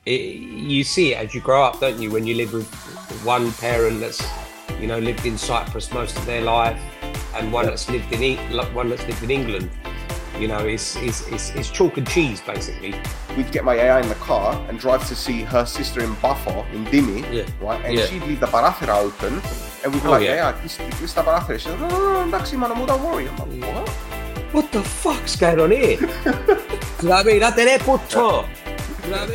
you see it as you grow up, don't you? When you live with one parent that's, lived in Cyprus most of their life, and one that's lived in England. It's chalk and cheese basically. We'd get my AI in the car and drive to see her sister in Bafo, in Dimi, right? And she'd leave the barathera open, and we'd be like, yeah, it's the barathera. She's like, no, don't worry. I'm like, what? What the fuck's going on here? Do you know what I mean? Do you know what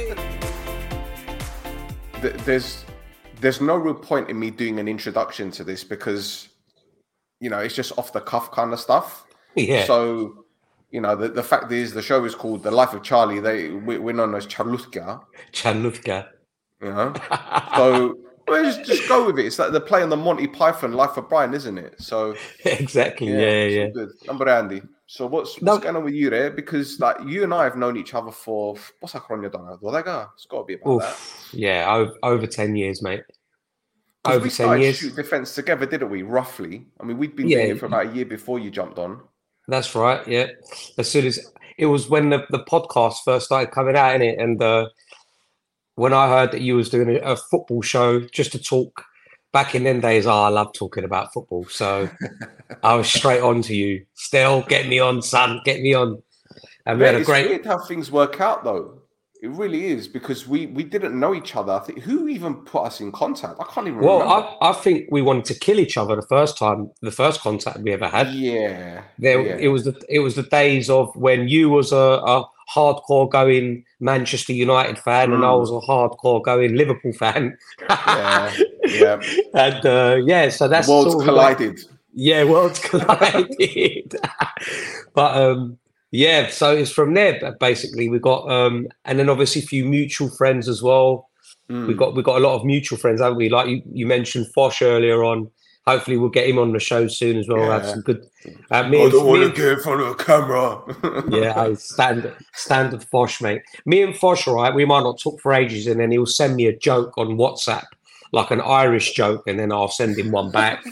I mean? There's no real point in me doing an introduction to this because, it's just off the cuff kind of stuff. Yeah. So, the fact is the show is called The Life of Charlie. We're known as Charlutka. Charlutka. So just go with it. It's like the play on the Monty Python Life of Brian, isn't it? So exactly. Yeah. Good. Number Andy. So what's going on with you there? Because you and I have known each other for what's that? It's got to be about that. Yeah, over 10 years, mate. Over 10 years. Shoot Defense together, didn't we? Roughly. I mean, we'd been doing it for about a year before you jumped on. That's right. Yeah. As soon as it was when the podcast first started coming out, innit? And when I heard that you was doing a football show just to talk. Back in them days, I love talking about football. So I was straight on to you. Still, get me on, son. Get me on. And we had a great. It's weird how things work out, though. It really is, because we didn't know each other. I think who even put us in contact? I can't even remember. Well, I think we wanted to kill each other the first contact we ever had. Yeah. It was the days of when you was a hardcore going Manchester United fan and I was a hardcore going Liverpool fan. Yeah. And so that's worlds collided. Worlds collided. But so it's from there basically. We got and then obviously a few mutual friends as well. We got a lot of mutual friends, haven't we? Like you mentioned Fosh earlier on. Hopefully we'll get him on the show soon as well. We'll have some good. I don't want to get in front of a camera. Standard Fosh, mate. Me and Fosh, right? We might not talk for ages, and then he'll send me a joke on WhatsApp, like an Irish joke, and then I'll send him one back.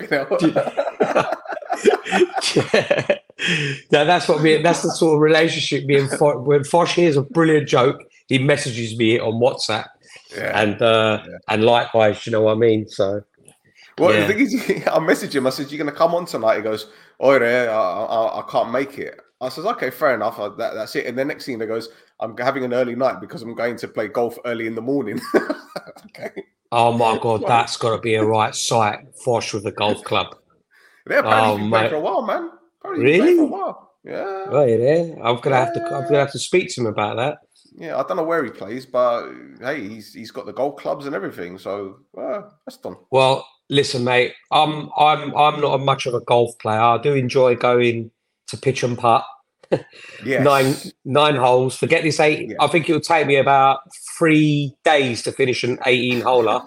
That's the sort of relationship me and Fosh. When Fosh hears a brilliant joke, he messages me on WhatsApp, and likewise, you know what I mean. So. Well, the thing is, I messaged him. I said, "You're going to come on tonight?" He goes, "Oh, I can't make it." I says, "Okay, fair enough. That's it." And the next thing, he goes, "I'm having an early night because I'm going to play golf early in the morning." Okay. Oh my God, that's got to be a right sight. Fosh with the golf club. Yeah, apparently he's been playing for a while, man. Really? For a while. Yeah. Oh, yeah. I'm gonna have to speak to him about that. Yeah, I don't know where he plays, but hey, he's got the golf clubs and everything. So that's done. Well. Listen, mate, I'm not much of a golf player. I do enjoy going to pitch and putt. Yes. Nine holes. Forget this 8. Yeah. I think it'll take me about 3 days to finish an 18-holer.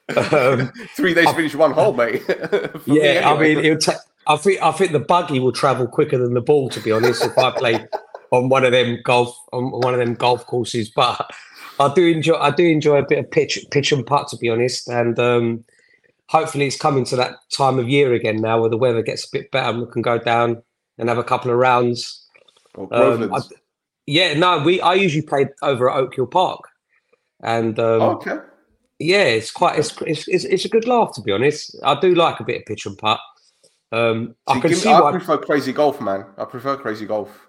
3 days to finish one hole, mate. Anyway. I mean, it'll take. I think the buggy will travel quicker than the ball. To be honest, if I play on one of them golf courses, but I do enjoy a bit of pitch and putt. To be honest, and. Hopefully it's coming to that time of year again now where the weather gets a bit better and we can go down and have a couple of rounds. I usually play over at Oak Hill Park. And okay. Yeah, it's a good laugh, to be honest. I do like a bit of pitch and putt. I prefer crazy golf, man. I prefer crazy golf.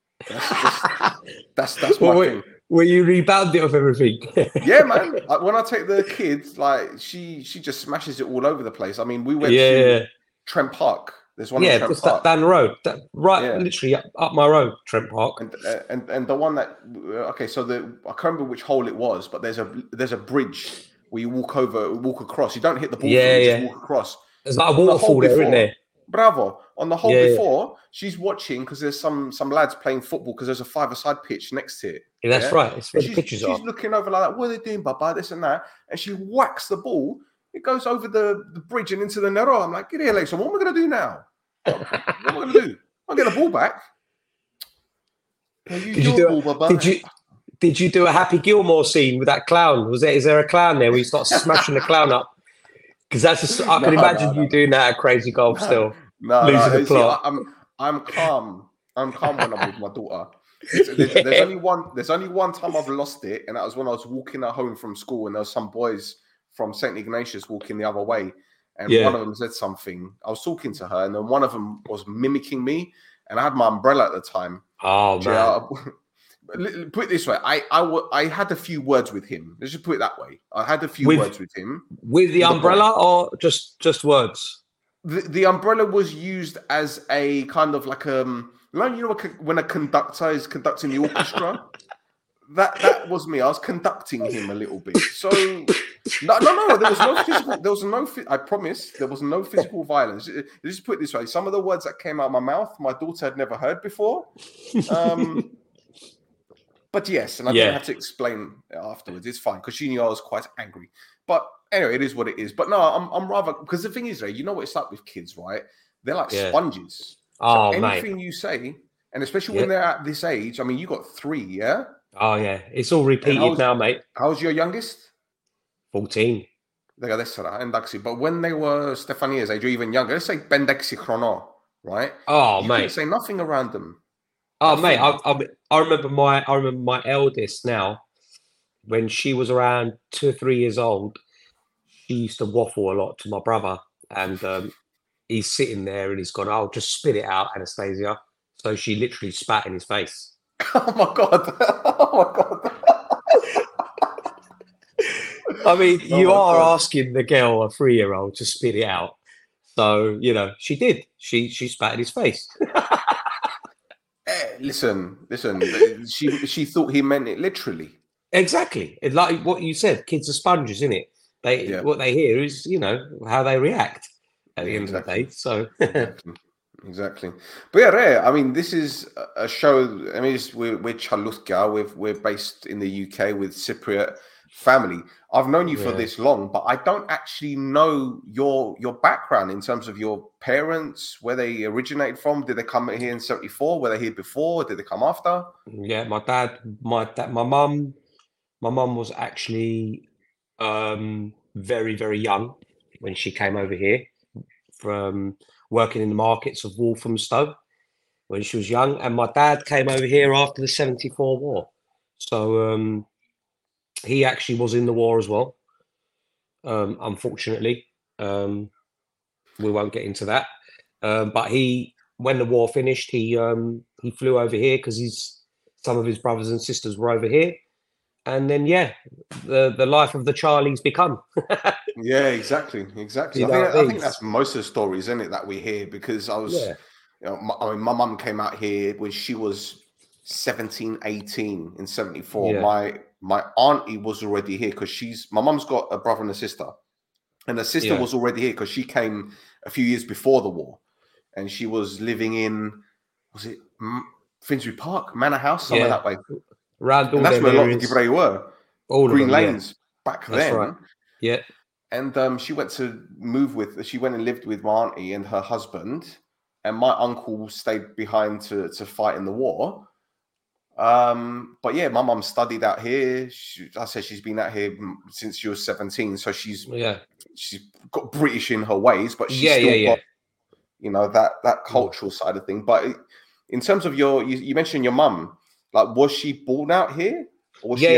That's my thing. Where you rebound it off everything. Yeah, man. When I take the kids, like she just smashes it all over the place. I mean, we went to Trent Park. There's one in Trent just Park. down the road, literally up my road, Trent Park. And the one that so I can't remember which hole it was, but there's a bridge where you walk across. You don't hit the ball, you just walk across. There's like a waterfall there, isn't there? Bravo. On the hole before, she's watching because there's some lads playing football because there's a 5-a-side pitch next to it. Yeah, that's right. It's where the pitches are. She's looking over like that. What are they doing, Baba? This and that. And she whacks the ball. It goes over the bridge and into the Nero. I'm like, get here, Alexa. What am I going to do now? What am I going to do? I'll get the ball back. Did you do a Happy Gilmore scene with that clown? Is there a clown there where you start smashing the clown up? Because I can imagine you doing that at Crazy Golf still. Losing the plot. I'm calm. I'm calm when I'm with my daughter. There's only one. There's only one time I've lost it, and that was when I was walking at home from school, and there was some boys from St. Ignatius walking the other way, and one of them said something. I was talking to her, and then one of them was mimicking me, and I had my umbrella at the time. Oh man. Put it this way, I had a few words with him. Let's just put it that way. I had a few words with him. With the umbrella or just words? The umbrella was used as a kind of like you know when a conductor is conducting the orchestra. that was me. I was conducting him a little bit. So no. There was no physical. I promise there was no physical violence. Just put it this way: some of the words that came out of my mouth, my daughter had never heard before. But yes, and I didn't have to explain it afterwards. It's fine because she knew I was quite angry. But anyway, it is what it is. But no, I'm rather, because the thing is, Ray, you know what it's like with kids, right? They're like sponges. Oh, so anything you say, and especially when they're at this age, I mean, you got 3, yeah? Oh yeah, it's all repeated now, mate. How's your youngest? 14. But when they were Stefania's age, or even younger, let's say Bendexi Chrono, right? Oh, you mate, couldn't say nothing around them. Oh, mate, I remember my eldest now, when she was around 2 or 3 years old, she used to waffle a lot to my brother, and he's sitting there and he's gone, "Oh, just spit it out, Anastasia." So she literally spat in his face. Oh my god! Oh my god! I mean, you are asking the girl, a 3-year-old, to spit it out. So she did. She spat in his face. Listen. She thought he meant it literally. Exactly. It's like what you said. Kids are sponges, isn't it? What they hear is, how they react at the end of the day. So exactly. But yeah, Ray, I mean, this is a show. I mean, we're Chalutka. We're based in the UK with Cypriot family. I've known you for this long, but I don't actually know your background in terms of your parents, where they originated from. Did they come here in 74? Were they here before? Did they come after? Yeah, my mum was actually very, very young when she came over here from working in the markets of Walthamstow when she was young, and my dad came over here after the 74 war. So he actually was in the war as well. Unfortunately, we won't get into that. But when the war finished, he flew over here because some of his brothers and sisters were over here, and then the life of the Charlies begun. Yeah, exactly. I think that's most of the stories, isn't it, that we hear? Because I was, my mum came out here when she was 17, 18 in 74. Yeah. My auntie was already here because my mum's got a brother and a sister, and her sister was already here because she came a few years before the war, and she was living in, was it Finsbury Park, Manor House, somewhere that way. And that's where a lot of the Gibraltar were. All Green them, Lanes back that's then. Right. Yeah. And she went and lived with my auntie and her husband, and my uncle stayed behind to fight in the war. But yeah, my mum studied out here. I said she's been out here since she was 17, so she's got British in her ways, but she's still got, that cultural side of thing. But in terms of you mentioned your mum, like, was she born out here? Or was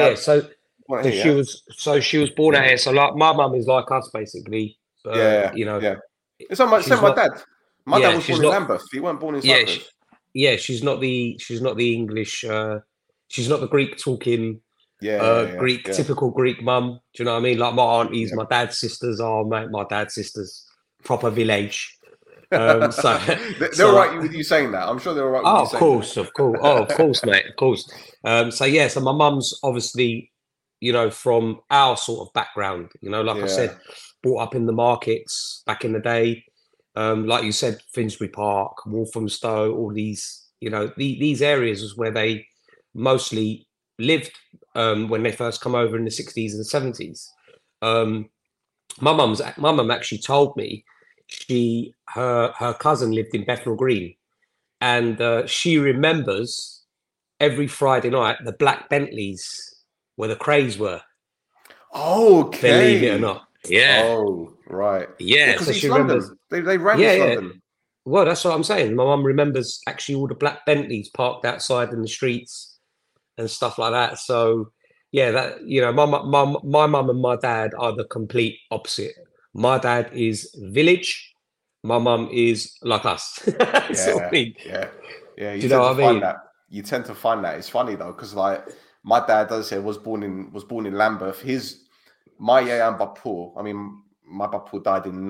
she was born out here. So like my mum is like us basically. It's like my dad. My dad was born in Lambeth. He wasn't born in Cyprus. She's not the English. She's not the Greek talking. Typical Greek mum. Do you know what I mean? Like my aunties, my dad's sisters are my dad's sisters, proper village. So they're all right with you saying that. I'm sure they're all right. Of course, mate, of course. So my mum's obviously, from our sort of background. Like I said, brought up in the markets back in the day. Like you said, Finsbury Park, Walthamstow, all these, these areas was where they mostly lived when they first come over in the 60s and 70s. My mum actually told me her cousin lived in Bethnal Green, and she remembers every Friday night the black Bentleys where the Crays were. Okay. Believe it or not. Yeah. Oh, right. Yeah. So she London. remembers. They ran East London. Well, that's what I'm saying. My mum remembers actually all the black Bentleys parked outside in the streets and stuff like that. So, yeah, that my mum and my dad are the complete opposite. My dad is village. My mum is like us. Sort of Yeah, thing. yeah, yeah. Do You you know tend to what I find mean? that. You tend to find that. It's funny though, because like my dad does say was born in Lambeth. My yeah and Bapu. I mean, my Bapu died in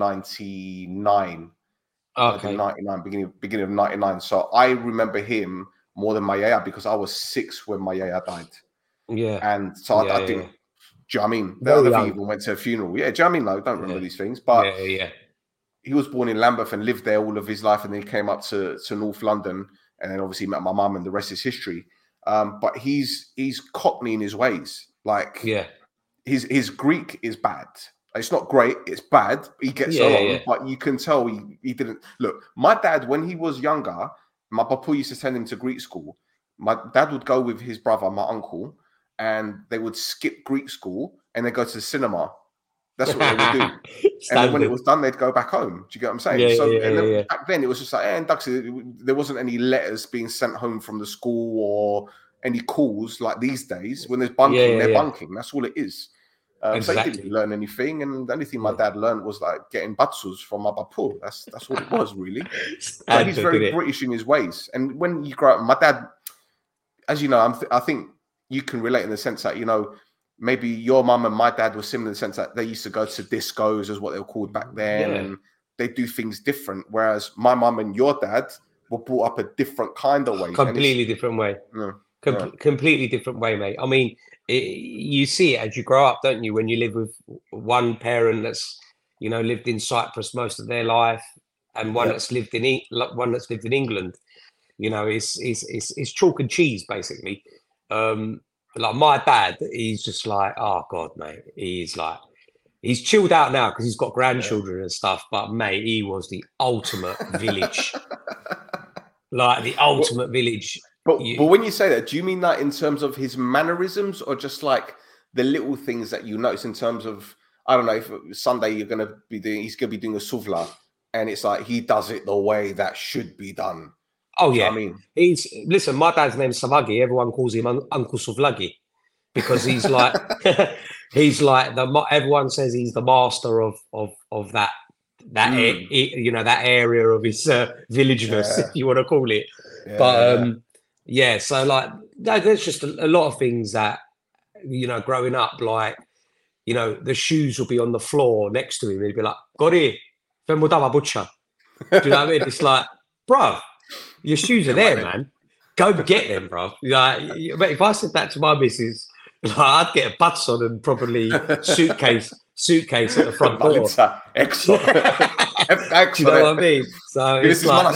99. Died in Okay. 99, beginning of 99. So I remember him more than my yaya because I was 6 when my yaya died. Yeah. And so Yeah. I Yeah. didn't, Yeah. do you know what I mean? I Very don't think he young. even went to a funeral. Yeah, do you know what I mean? Like, I don't remember Yeah. these things. But Yeah. Yeah. he was born in Lambeth and lived there all of his life. And then he came up to North London and then obviously met my mum and the rest is history. But he's Cockney in his ways. Like Yeah. his Greek is bad. It's not great. It's bad. He gets Yeah. Yeah. along, but you can tell he didn't look. My dad, when he was younger, my papa used to send him to Greek school. My dad would go with his brother, my uncle, and they would skip Greek school and they go to the cinema. That's what they would do. And then when it Standard. was done, they'd go back home. Do you get what I'm saying? Yeah. So, Yeah. and Yeah. then Yeah. back then it was just like, and there wasn't any letters being sent home from the school or any calls like these days. When there's Yeah. bunking, Yeah. they're Yeah. bunking. That's all it is. So he didn't Exactly. learn anything, and the only thing my Yeah. dad learned was like getting batsus from my bapu. That's what it was really. So he's Standard, very did it? British in his ways. And when you grow up, my dad, as you know, I think you can relate in the sense that maybe your mum and my dad were similar in the sense that they used to go to discos, as what they were called back then, Yeah. and they do things different. Whereas my mum and your dad were brought up a different kind of way, and it's Completely different way. yeah, yeah. Completely different way, mate. I mean, you see it as you grow up, don't you? When you live with one parent that's, lived in Cyprus most of their life, and one Yeah. that's lived in one that's lived in England. It's chalk and cheese basically. Like my dad, he's just like, oh God, mate. He's chilled out now because he's got grandchildren and stuff. But mate, he was the ultimate village, like the ultimate village. But when you say that, do you mean that in terms of his mannerisms, or just like the little things that you notice in terms of, I don't know, if Sunday he's going to be doing a suvla, and it's like he does it the way that should be done. Oh Do you know yeah, what I mean? Listen. My dad's name's Savagi. Everyone calls him Uncle Suvlagi because he's like everyone says he's the master of that that area of his villageness, if you want to call it. But so like there's just a lot of things that growing up, like the shoes will be on the floor next to him. He'd be like, "Gori, femudava butcher." Do you know what I mean? It's like, bro, your shoes are there, man. Go get them, bro. Like, but if I said that to my missus, like, I'd get a butts on and probably suitcase at the front door. Do you know what I mean? So it's like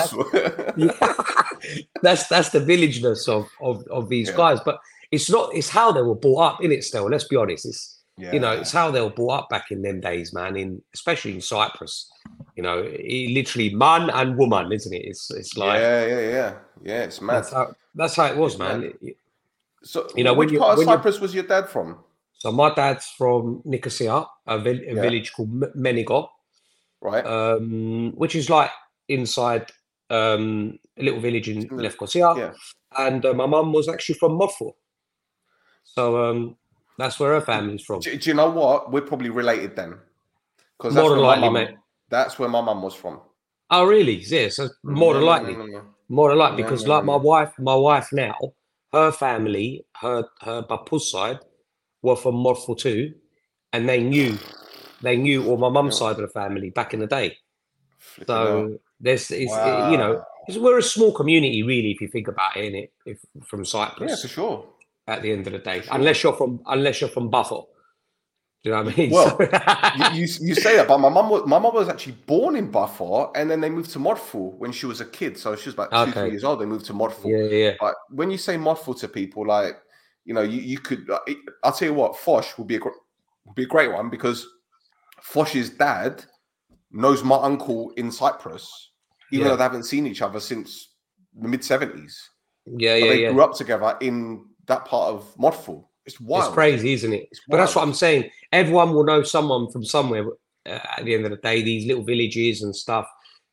that's the villageness of these guys. But it's how they were brought up in it still. Let's be honest. It's how they were brought up back in them days, man, especially in Cyprus. Literally man and woman, isn't it? It's like yeah. It's mad. That's how it was, man. So, which part of Cyprus was your dad from? So my dad's from Nicosia, a village called Menigo, right? Which is like inside a little village in Lefkosia, and my mum was actually from Morpho. So that's where her family's from. Do you know what? We're probably related then, because more than likely, mate. That's where my mum was from. Oh, really? Yeah, so more than likely. More than likely, because like my wife now, her family, her Bapu's side, were from Morpho too, and they knew all my mum's side of the family back in the day. So we're a small community, really, if you think about it, innit? From Cyprus. Yeah, for sure. At the end of the day, unless you're from Buffalo. Do you know what I mean? Well, you say that, but my mum was actually born in Buffalo, and then they moved to Morpho when she was a kid. So she was about 2-3 years old. They moved to Morpho. Yeah. But when you say Morpho to people, like you could. I'll tell you what, Fosh would be a great one, because Fosh's dad knows my uncle in Cyprus, even though they haven't seen each other since the mid-70s. They grew up together in that part of Morpho. It's wild. It's crazy, isn't it? But that's what I'm saying. Everyone will know someone from somewhere at the end of the day, these little villages and stuff.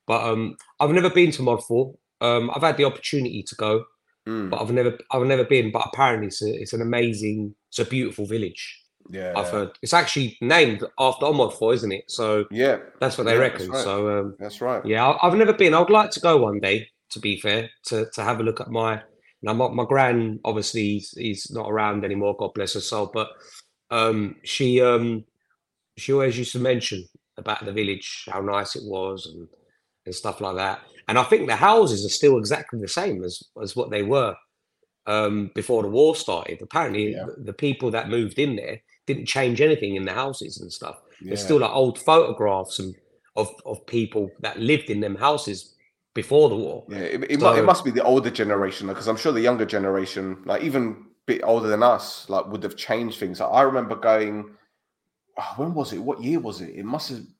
But I've never been to Modford. I've had the opportunity to go, but I've never been. But apparently, it's a beautiful village. Yeah, I've heard it's actually named after Modford, isn't it? So yeah, that's what they reckon. That's right. So that's right. yeah, I've never been. I would like to go one day. To be fair, to have a look at my my gran. Obviously, he's not around anymore. God bless her soul. But she always used to mention about the village, how nice it was, and stuff like that. And I think the houses are still exactly the same as what they were before the war started. Apparently, the people that moved in there didn't change anything in the houses and stuff. There's still like old photographs of people that lived in them houses before the war. Yeah, it must be the older generation, because I'm sure the younger generation, like even a bit older than us, like would have changed things. Like, I remember going, when was it? What year was it? It must have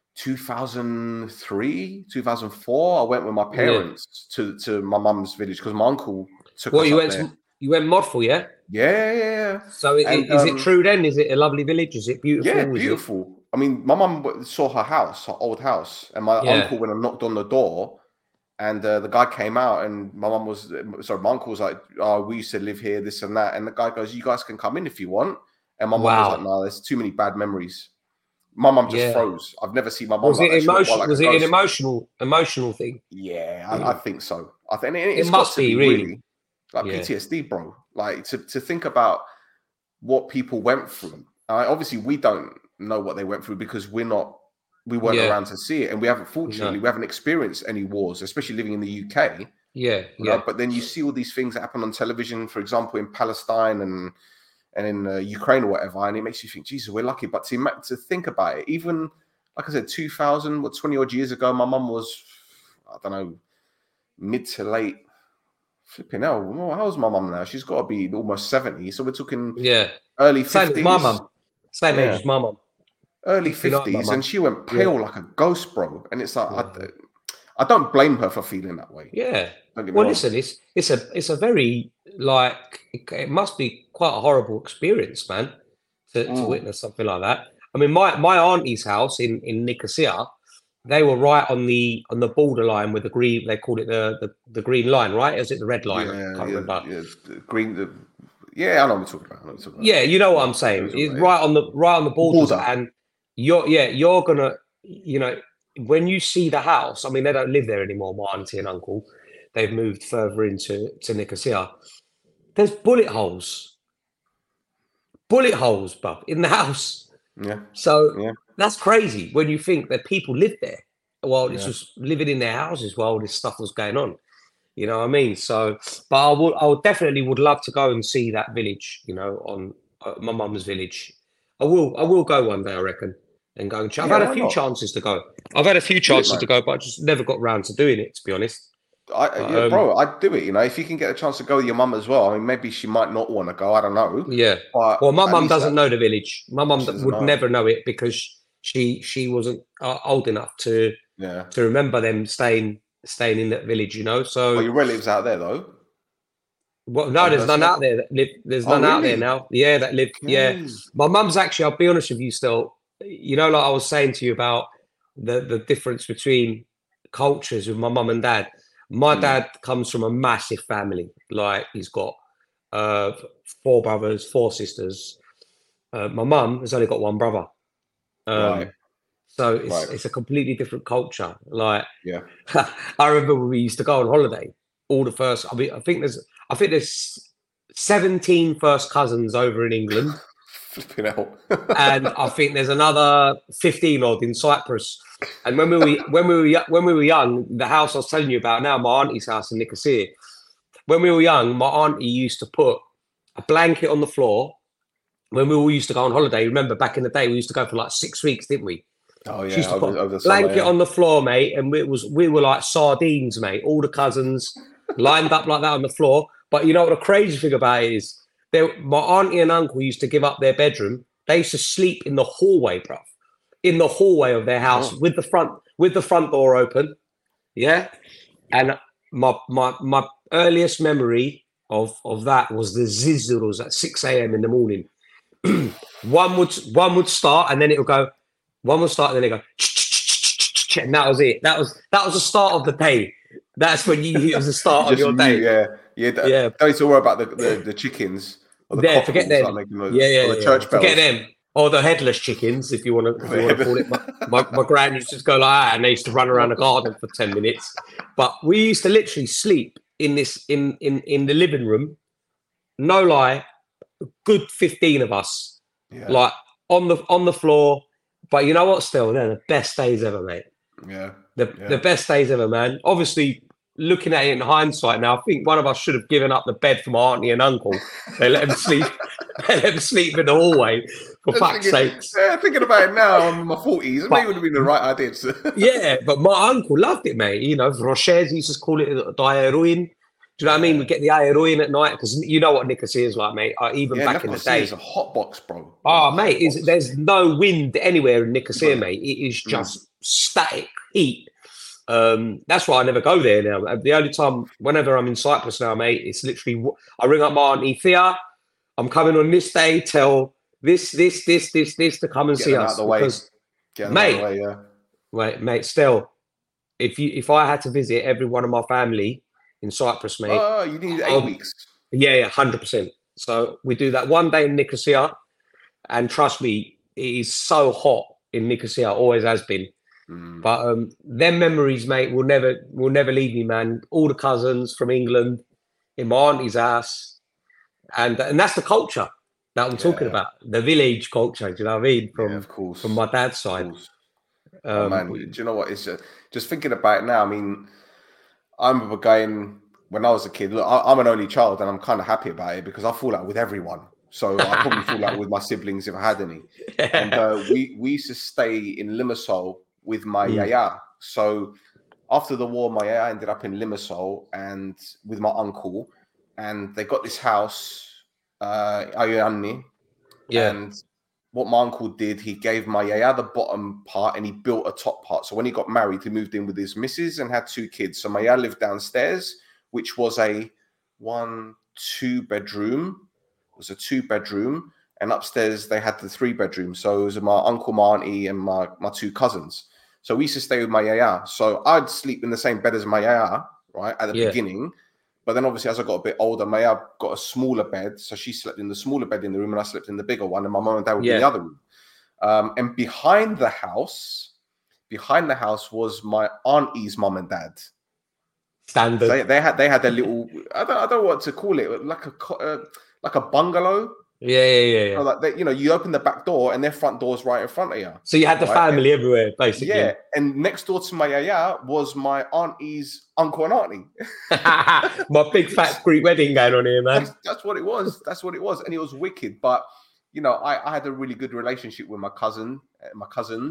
2003, 2004. I went with my parents to my mum's village because my uncle took us up there. You went Modford, yeah? Yeah. So is it true then? Is it a lovely village? Is it beautiful? Yeah, beautiful. I mean, my mum saw her old house, and my uncle went and knocked on the door, and the guy came out, and my uncle was like, "Oh, we used to live here, this and that." And the guy goes, "You guys can come in if you want." And my mum was like, "No, there's too many bad memories." My mum just froze. I've never seen my mum like that. Was it an emotional thing? Yeah, I think so. I think it must be really like PTSD, bro. Like to think about what people went through. Obviously, we don't know what they went through because we weren't around to see it, and we haven't experienced any wars, especially living in the UK. Yeah. But then you see all these things that happen on television, for example, in Palestine and in Ukraine or whatever, and it makes you think, Jesus, we're lucky. But to think about it, even like I said, 20 odd years ago, my mum was, I don't know, mid to late. Flipping hell, how's my mum now? She's got to be almost 70. So we're talking early 50s. Same as my mum. Same age as my mum. Early 50s, and she went pale like a ghost, bro. And it's like, I don't blame her for feeling that way. Yeah. Well, listen, it's a very, like, it must be quite a horrible experience, man, to witness something like that. I mean, my auntie's house in Nicosia, they were right on the borderline with the green. They called it the green line, right? Is it the red line? I can't remember. Yeah, the green. I know what you're talking about. Yeah, you know what I'm saying. It's right on the border. And you're gonna, when you see the house. I mean, they don't live there anymore. My auntie and uncle, they've moved further into Nicosia. There's bullet holes, bruv, in the house. Yeah. So that's crazy when you think that people lived there while it's just living in their houses while this stuff was going on. You know what I mean? So, but I definitely would love to go and see that village. On my mum's village. I will go one day, I reckon, and go and I've had a few chances to go. I've had a few chances to go, but I just never got around to doing it, to be honest. Bro, I'd do it. If you can get a chance to go with your mum as well. I mean, maybe she might not want to go. I don't know. Yeah. But well, my mum doesn't know the village. My mum would never know it because she wasn't old enough to remember them staying in that village. So. Well, your relatives out there though. Well, no, there's none out there that live. There's none out there now. Yeah, that live. Okay. Yeah, my mum's actually. I'll be honest with you. Still, like I was saying to you about the difference between cultures with my mum and dad. My dad comes from a massive family. Like he's got 4 brothers, 4 sisters. My mum has only got 1 brother. Right. So it's a completely different culture. Like, I remember when we used to go on holiday. All the first. I mean, I think there's 17 first cousins over in England. And I think there's another 15 odd in Cyprus. And when we were young, the house I was telling you about now, my auntie's house in Nicosia. When we were young, my auntie used to put a blanket on the floor. When we all used to go on holiday, remember back in the day, we used to go for like 6 weeks, didn't we? Oh yeah, she used to put a blanket on the floor, mate, and we were like sardines, mate. All the cousins lined up like that on the floor. But you know what the crazy thing about it is? My auntie and uncle used to give up their bedroom. They used to sleep in the hallway, bruv. In the hallway of their house with the front door open. Yeah. And my earliest memory of that was the zizzles at 6 a.m. in the morning. one would start and then it would go, one would start and then it would go, and that was it. That was the start of the day. That's when it was the start of your day. Yeah. Don't need to worry about the chickens or the forget them. Or the church bells. Forget them. Or the headless chickens, if you want to call it. My gran used to just go like that, and they used to run around the garden for 10 minutes. But we used to literally sleep in the living room. No lie, a good 15 of us, like on the floor. But you know what? Still, they're the best days ever, mate. Yeah, the best days ever, man. Obviously, looking at it in hindsight now, I think one of us should have given up the bed for my auntie and uncle. They let them sleep. They let them sleep in the hallway. For fuck's sakes. Yeah, thinking about it now, I'm in my 40s. It may would have been the right idea. Yeah, but my uncle loved it, mate. You know, Roches used to call it the Aeroin. Do you know what I mean? We get the Aeroin at night because you know what Nicosia is like, mate. Even back in the day. It's a hot box, bro. Oh, mate, there's no wind anywhere in Nicosia, mate. It is just static heat. That's why I never go there now. The only time, whenever I'm in Cyprus now, mate, it's literally, I ring up my auntie, Thea, I'm coming on this day, tell this to come and see us. Because, mate, still, if I had to visit every one of my family in Cyprus, mate. Oh, you need 8 weeks. Yeah, 100%. So we do that one day in Nicosia, and trust me, it is so hot in Nicosia, always has been. But them memories, mate, will never leave me, man. All the cousins from England in my auntie's house, and that's the culture that I'm talking about, the village culture. Do you know what I mean? From my dad's side. Oh, man, do you know what? It's just thinking about it now. I mean, I remember going when I was a kid. Look, I'm an only child, and I'm kind of happy about it because I fall out with everyone. So I probably fall out with my siblings if I had any. And we used to stay in Limassol with my yaya. So after the war, my yaya ended up in Limassol and with my uncle, and they got this house, Ayani. Yeah. And what my uncle did, he gave my yaya the bottom part and he built a top part. So when he got married, he moved in with his missus and had 2 kids. So my yaya lived downstairs, which was a 1-2 bedroom. It was a 2-bedroom. And upstairs, they had the 3-bedroom. So it was my uncle, my auntie, and my 2 cousins. So we used to stay with my yaya. So I'd sleep in the same bed as my yaya, right, at the beginning. But then obviously as I got a bit older, my yaya got a smaller bed. So she slept in the smaller bed in the room and I slept in the bigger one. And my mum and dad would be in the other room. And behind the house was my auntie's mum and dad. Standard. They had their little, I don't know what to call it, like a bungalow. Yeah. So like you open the back door and their front door's right in front of you. So you had the family everywhere, basically. Yeah, and next door to my yaya was my auntie's uncle and auntie. My big fat Greek wedding going on here, man. That's what it was. And it was wicked. But I had a really good relationship with my cousins. My cousin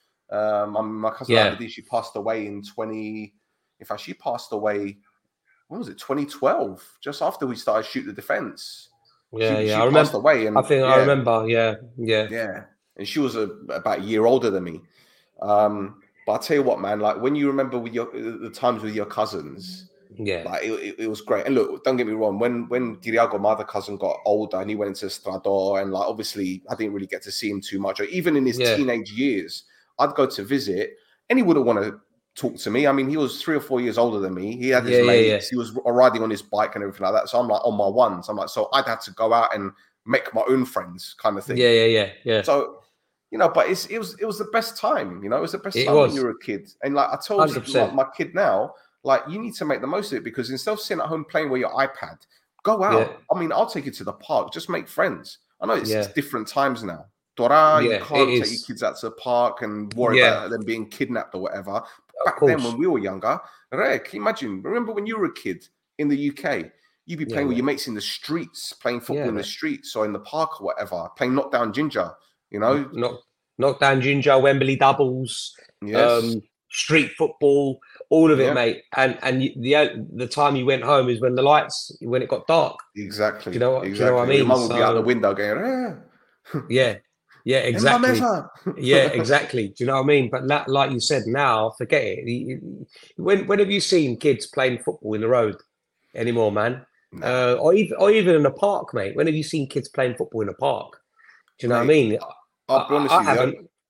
Abdi, she passed away in she passed away. When was it? 2012, just after we started Shoot the Defense. She I remember. Passed away, and I remember. Yeah. And she was about a year older than me. But I tell you what, man, like when you remember with the times with your cousins, like it was great. And look, don't get me wrong. When Kiriago, my other cousin, got older and he went into Strador, and like obviously I didn't really get to see him too much. Or even in his teenage years, I'd go to visit, and he wouldn't want to talk to me. I mean, he was 3 or 4 years older than me. He had his mates. He was riding on his bike and everything like that. So I'm like on my ones. I'm like, so I'd have to go out and make my own friends, kind of thing. Yeah. So, but it was the best time. It was the best time when you were a kid. And like I told you, like, my kid now, like you need to make the most of it because instead of sitting at home playing with your iPad, go out. Yeah. I mean, I'll take you to the park. Just make friends. I know it's different times now. Dora, you can't take your kids out to the park and worry about them being kidnapped or whatever. Back then, when we were younger, can you imagine? Remember when you were a kid in the UK? You'd be playing with your mates in the streets, playing football in the streets or in the park or whatever, playing knockdown ginger. Knockdown ginger, Wembley doubles, street football, all of it, mate. And the time you went home is when it got dark. Exactly. Do you know what I mean? Your mum would be out the window going, Yeah, exactly. Yeah, exactly. Do you know what I mean? But like you said, now forget it. When have you seen kids playing football in the road anymore, man? No. Or even in a park, mate. When have you seen kids playing football in a park? Do you know what I mean? I'll be honest with you.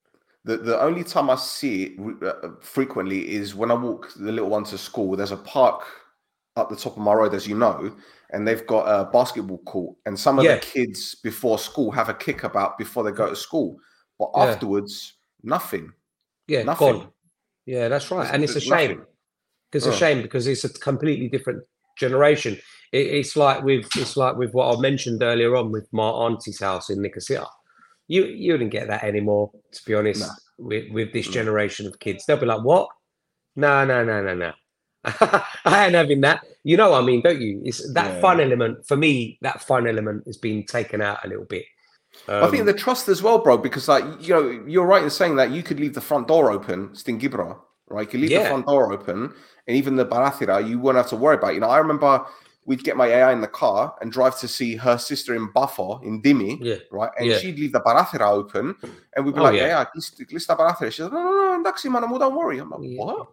The only time I see it frequently is when I walk the little one to school. There's a park up the top of my road, as you know, and they've got a basketball court. And some of the kids before school have a kickabout before they go to school. But afterwards, nothing. Yeah, nothing. Gone. Yeah, that's right. And it's a shame. It's a shame because it's a completely different generation. It's like with what I mentioned earlier on with my auntie's house in Nicosia. You wouldn't get that anymore, to be honest, with this generation of kids. They'll be like, what? No. I ain't having that. You know what I mean, don't you? It's that fun element. For me, that fun element has been taken out a little bit. I think the trust as well, bro, because like, you know, you're right in saying that you could leave the front door open, Stingibra, right? You could leave the front door open, and even the Barathira, you wouldn't have to worry about. You know, I remember we'd get my AI in the car and drive to see her sister in Bafo, in Dimi, right? And she'd leave the Barathira open, and we'd be like, yeah, list the Barathira. She's like, no, don't worry. I'm like, what?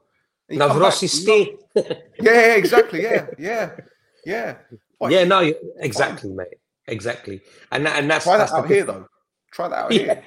Yeah, exactly. Yeah. Yeah, no, exactly, mate. Exactly. And that's try that out here, though. Try that out here.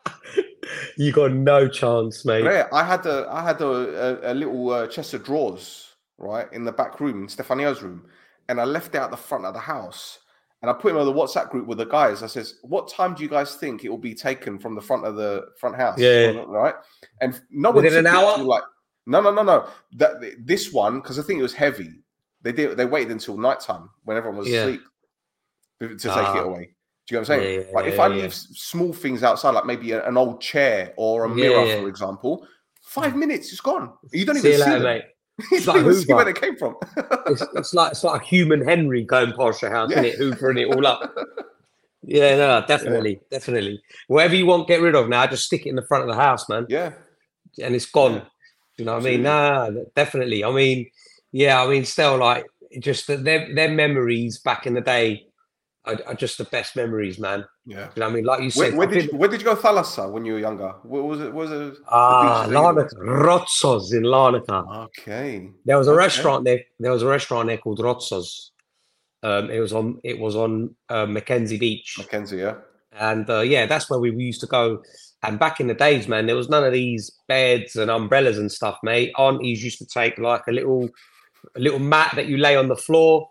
You got no chance, mate. Yeah, I had a little chest of drawers, right, in the back room, in Stefania's room, and I left it at the front of the house. And I put him on the WhatsApp group with the guys. I says, what time do you guys think it will be taken from the front house? Yeah. Right? And no one within an hour? Like, no. This one, because I think it was heavy. They waited until nighttime when everyone was asleep to take it away. Do you know what I'm saying? If I leave small things outside, like maybe an old chair or a mirror, for example, 5 minutes, it's gone. You don't even see them. Mate. It's like see where they came from. it's like a human Henry going past your house, isn't it? Hoovering it all up. Yeah, no, definitely. Whatever you want, get rid of now. Just stick it in the front of the house, man. Yeah, and it's gone. Yeah. You know what I mean? Nah, definitely. I mean, still, like, just their memories back in the day are just the best memories, man. Yeah. You know what I mean? Like you said. Where did you go Thalassa when you were younger? What was it? Larnaca. Rotsos in Larnaca. Okay. There was a restaurant there. There was a restaurant there called Rotsos. It was on Mackenzie Beach. Mackenzie, yeah. And that's where we used to go. And back in the days, man, there was none of these beds and umbrellas and stuff, mate. Aunties used to take like a little mat that you lay on the floor,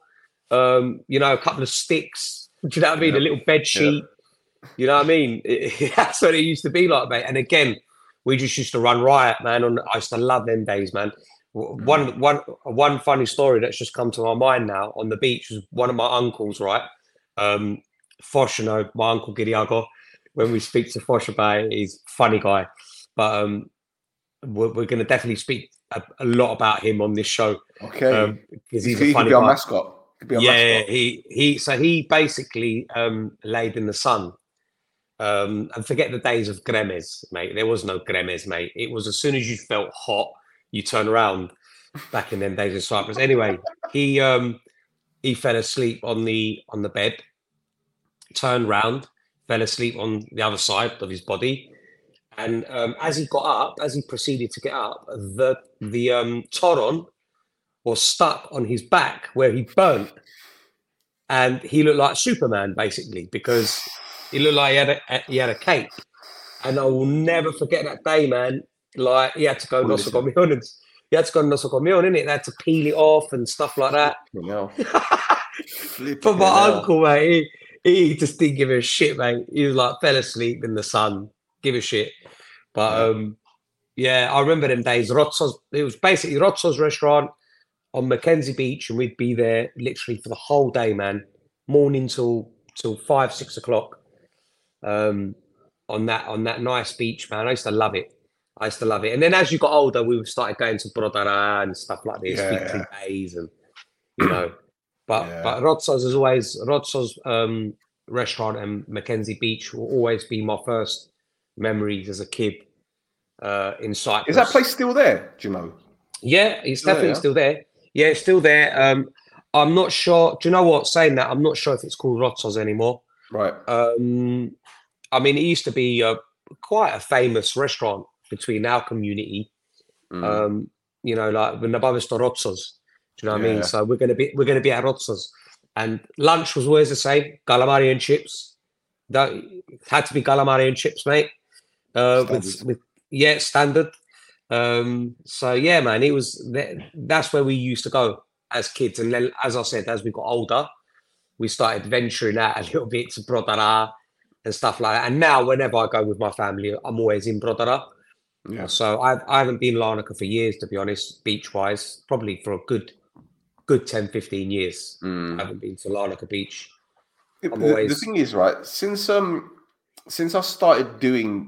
a couple of sticks. Do you know what I mean? A little bed sheet. Yeah. You know what I mean? That's what it used to be like, mate. And again, we just used to run riot, man. I used to love them days, man. One funny story that's just come to my mind now on the beach was one of my uncles, right? Fosh, my uncle Giriago. When we speak to Fosh about it, he's a funny guy. But we're going to definitely speak a lot about him on this show. Okay. Because he's a funny guy. Our mascot. He basically laid in the sun. And forget the days of Gremes, mate. There was no Gremes, mate. It was as soon as you felt hot, you turn around. Back in them days of Cyprus. Anyway, he fell asleep on the bed, turned round, fell asleep on the other side of his body, and as he proceeded to get up, the toron was stuck on his back where he burnt, and he looked like Superman basically because he looked like he had a cape. And I will never forget that day, man. Like he had to go nosocomion, he had to go nosocomion, innit? They had to peel it off and stuff like that. But my uncle, mate, he just didn't give a shit, mate. He was like, fell asleep in the sun, give a shit. But I remember them days. Rotsos, it was basically Rotsos restaurant on Mackenzie Beach, and we'd be there literally for the whole day, man, morning till 5-6 o'clock. On that nice beach, man. I used to love it. And then as you got older, we started going to Brodara and stuff like this, weekly days, and But Rotsos is always restaurant and Mackenzie Beach will always be my first memories as a kid in Cyprus. Is that place still there? Do you know? Yeah, it's definitely still there. Yeah, it's still there. I'm not sure. Do you know what? Saying that, I'm not sure if it's called Rotsos anymore. Right. I mean, it used to be quite a famous restaurant between our community. Like the Nabavisto Rotsos. Do you know what I mean? So we're gonna be at Rotsos, and lunch was always the same: calamari and chips. It had to be calamari and chips, mate. Yeah, standard. So yeah, man, it was that's where we used to go as kids, and then as I said, as we got older, we started venturing out a little bit to Brodara and stuff like that. And now, whenever I go with my family, I'm always in Brodara. Yeah. So I haven't been Larnaca for years, to be honest, beach wise, probably for a good 10, 15 years. I haven't been to Larnaca Beach. The thing is, right, since I started doing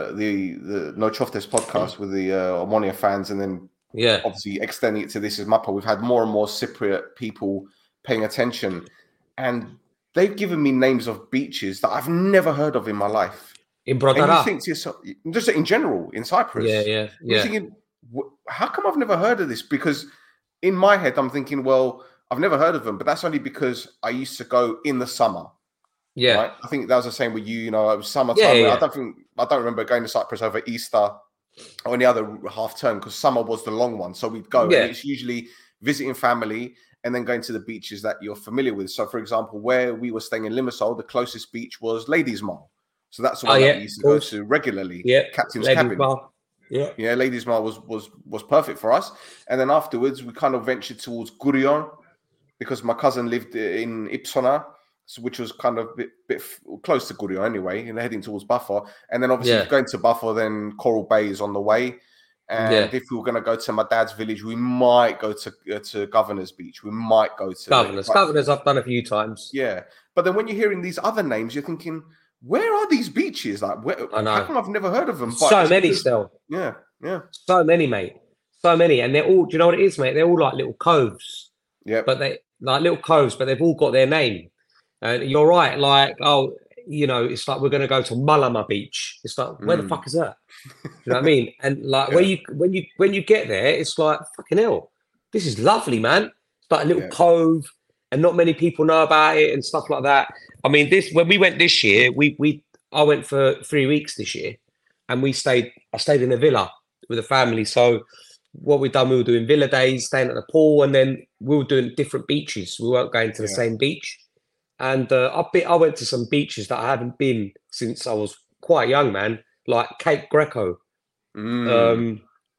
the No Choftes podcast with the Omonia fans, and then obviously extending it to This Is Mappa, we've had more and more Cypriot people paying attention, and they've given me names of beaches that I've never heard of in my life. In Brodara. And you think to yourself, just in general, in Cyprus, yeah. You're thinking, how come I've never heard of this? Because in my head, I'm thinking, well, I've never heard of them, but that's only because I used to go in the summer. Yeah, right? I think that was the same with you. You know, it was summertime. Yeah. I don't remember going to Cyprus over Easter or any other half term, because summer was the long one. So we'd go, and it's usually visiting family and then going to the beaches that you're familiar with. So, for example, where we were staying in Limassol, the closest beach was Ladies Mile. So that's the one that we used to go to regularly. Yeah, Captain's Ladies Cabin. Mile. Yeah, Ladies Mile was perfect for us. And then afterwards, we kind of ventured towards Gurion, because my cousin lived in Ipsona, which was kind of a bit close to Gurion anyway, and heading towards Buffer. And then obviously going to Buffer, then Coral Bay is on the way. And if we were going to go to my dad's village, we might go to Governor's Beach. We might go to Governor's I've done a few times. Yeah. But then when you're hearing these other names, you're thinking, where are these beaches? Like, how come I've never heard of them? But so many still. Yeah. So many, mate. So many. And they're all, do you know what it is, mate? They're all like little coves. Yeah. But they've all got their name. And you're right. Like, it's like we're going to go to Malama Beach. It's like, where the fuck is that? Do you know what I mean? And like when you get there, it's like, fucking hell, this is lovely, man. It's like a little cove, and not many people know about it and stuff like that. I mean, when we went this year, I went for 3 weeks this year, and I stayed in a villa with a family. So what we were doing villa days, staying at the pool, and then we were doing different beaches. We weren't going to the same beach. And I went to some beaches that I haven't been since I was quite young, man. Like Cape Greco, Gonnos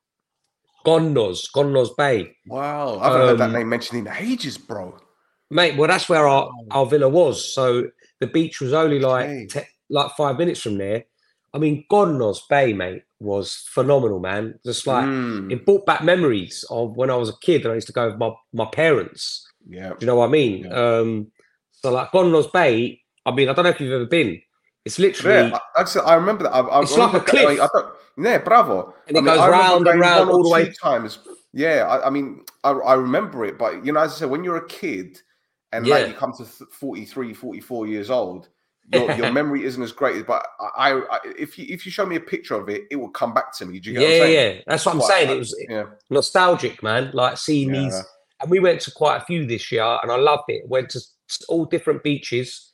Bay. Wow, I haven't heard that name mentioned in ages, bro. Mate, well, that's where our villa was. So the beach was only like 5 minutes from there. I mean, Gonnos Bay, mate, was phenomenal, man. Just like it brought back memories of when I was a kid and I used to go with my parents. Yeah, do you know what I mean? Yeah. So like Gonnos Bay, I mean, I don't know if you've ever been. It's literally. Yeah, I remember that. It's like a cliff. Bravo. And it goes round and round all the way. Times. Yeah, I mean, I remember it, but as I said, when you're a kid and like you come to 43, 44 years old, your memory isn't as great. But if you show me a picture of it, it will come back to me. Do you get what I'm saying? Yeah. That's what I'm saying. It was nostalgic, man. Like seeing these. And we went to quite a few this year, and I loved it. Went to all different beaches.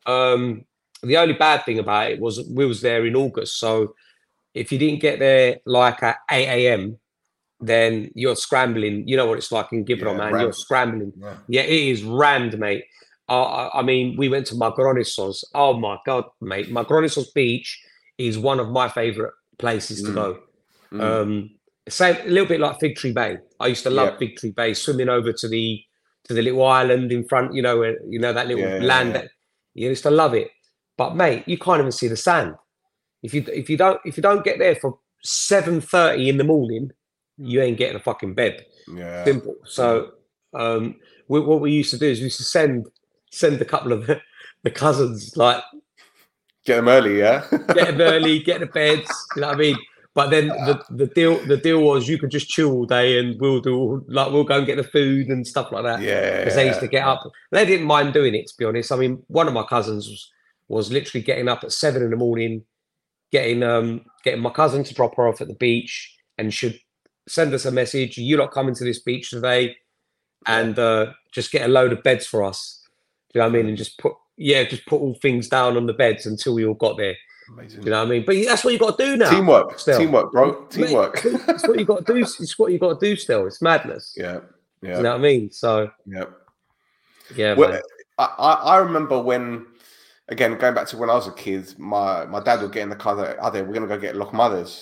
The only bad thing about it was we was there in August. So if you didn't get there like at 8 a.m., then you're scrambling. You know what it's like in Gibraltar, man. You're scrambling. Yeah, it is rammed, mate. I mean, we went to Magronissos. Oh, my God, mate. Magronissos Beach is one of my favourite places to go. Same, a little bit like Fig Tree Bay. I used to love Fig Tree Bay, swimming over to the little island in front, where, that little land that you used to love it. But mate, you can't even see the sand. If you don't get there for 7:30 in the morning, you ain't getting a fucking bed. Yeah. Simple. So what we used to do is we used to send a couple of the cousins, like get them early, get the beds, you know what I mean? But then the deal was you could just chill all day, and we'll go and get the food and stuff like that. Yeah. Because they used to get up. They didn't mind doing it, to be honest. I mean, one of my cousins was literally getting up at 7 a.m, getting my cousin to drop her off at the beach, and should send us a message. You're not coming to this beach today, and just get a load of beds for us. Do you know what I mean? And just put all things down on the beds until we all got there. Amazing. Do you know what I mean? But that's what you got to do now. Teamwork, bro. Teamwork. It's what you got to do. It's what you got to do. Still, it's madness. Yeah. Do you know what I mean? So. Yeah. Well, man. I remember when, again, going back to when I was a kid, my dad would get in the car. We're gonna go get Loch Mothers.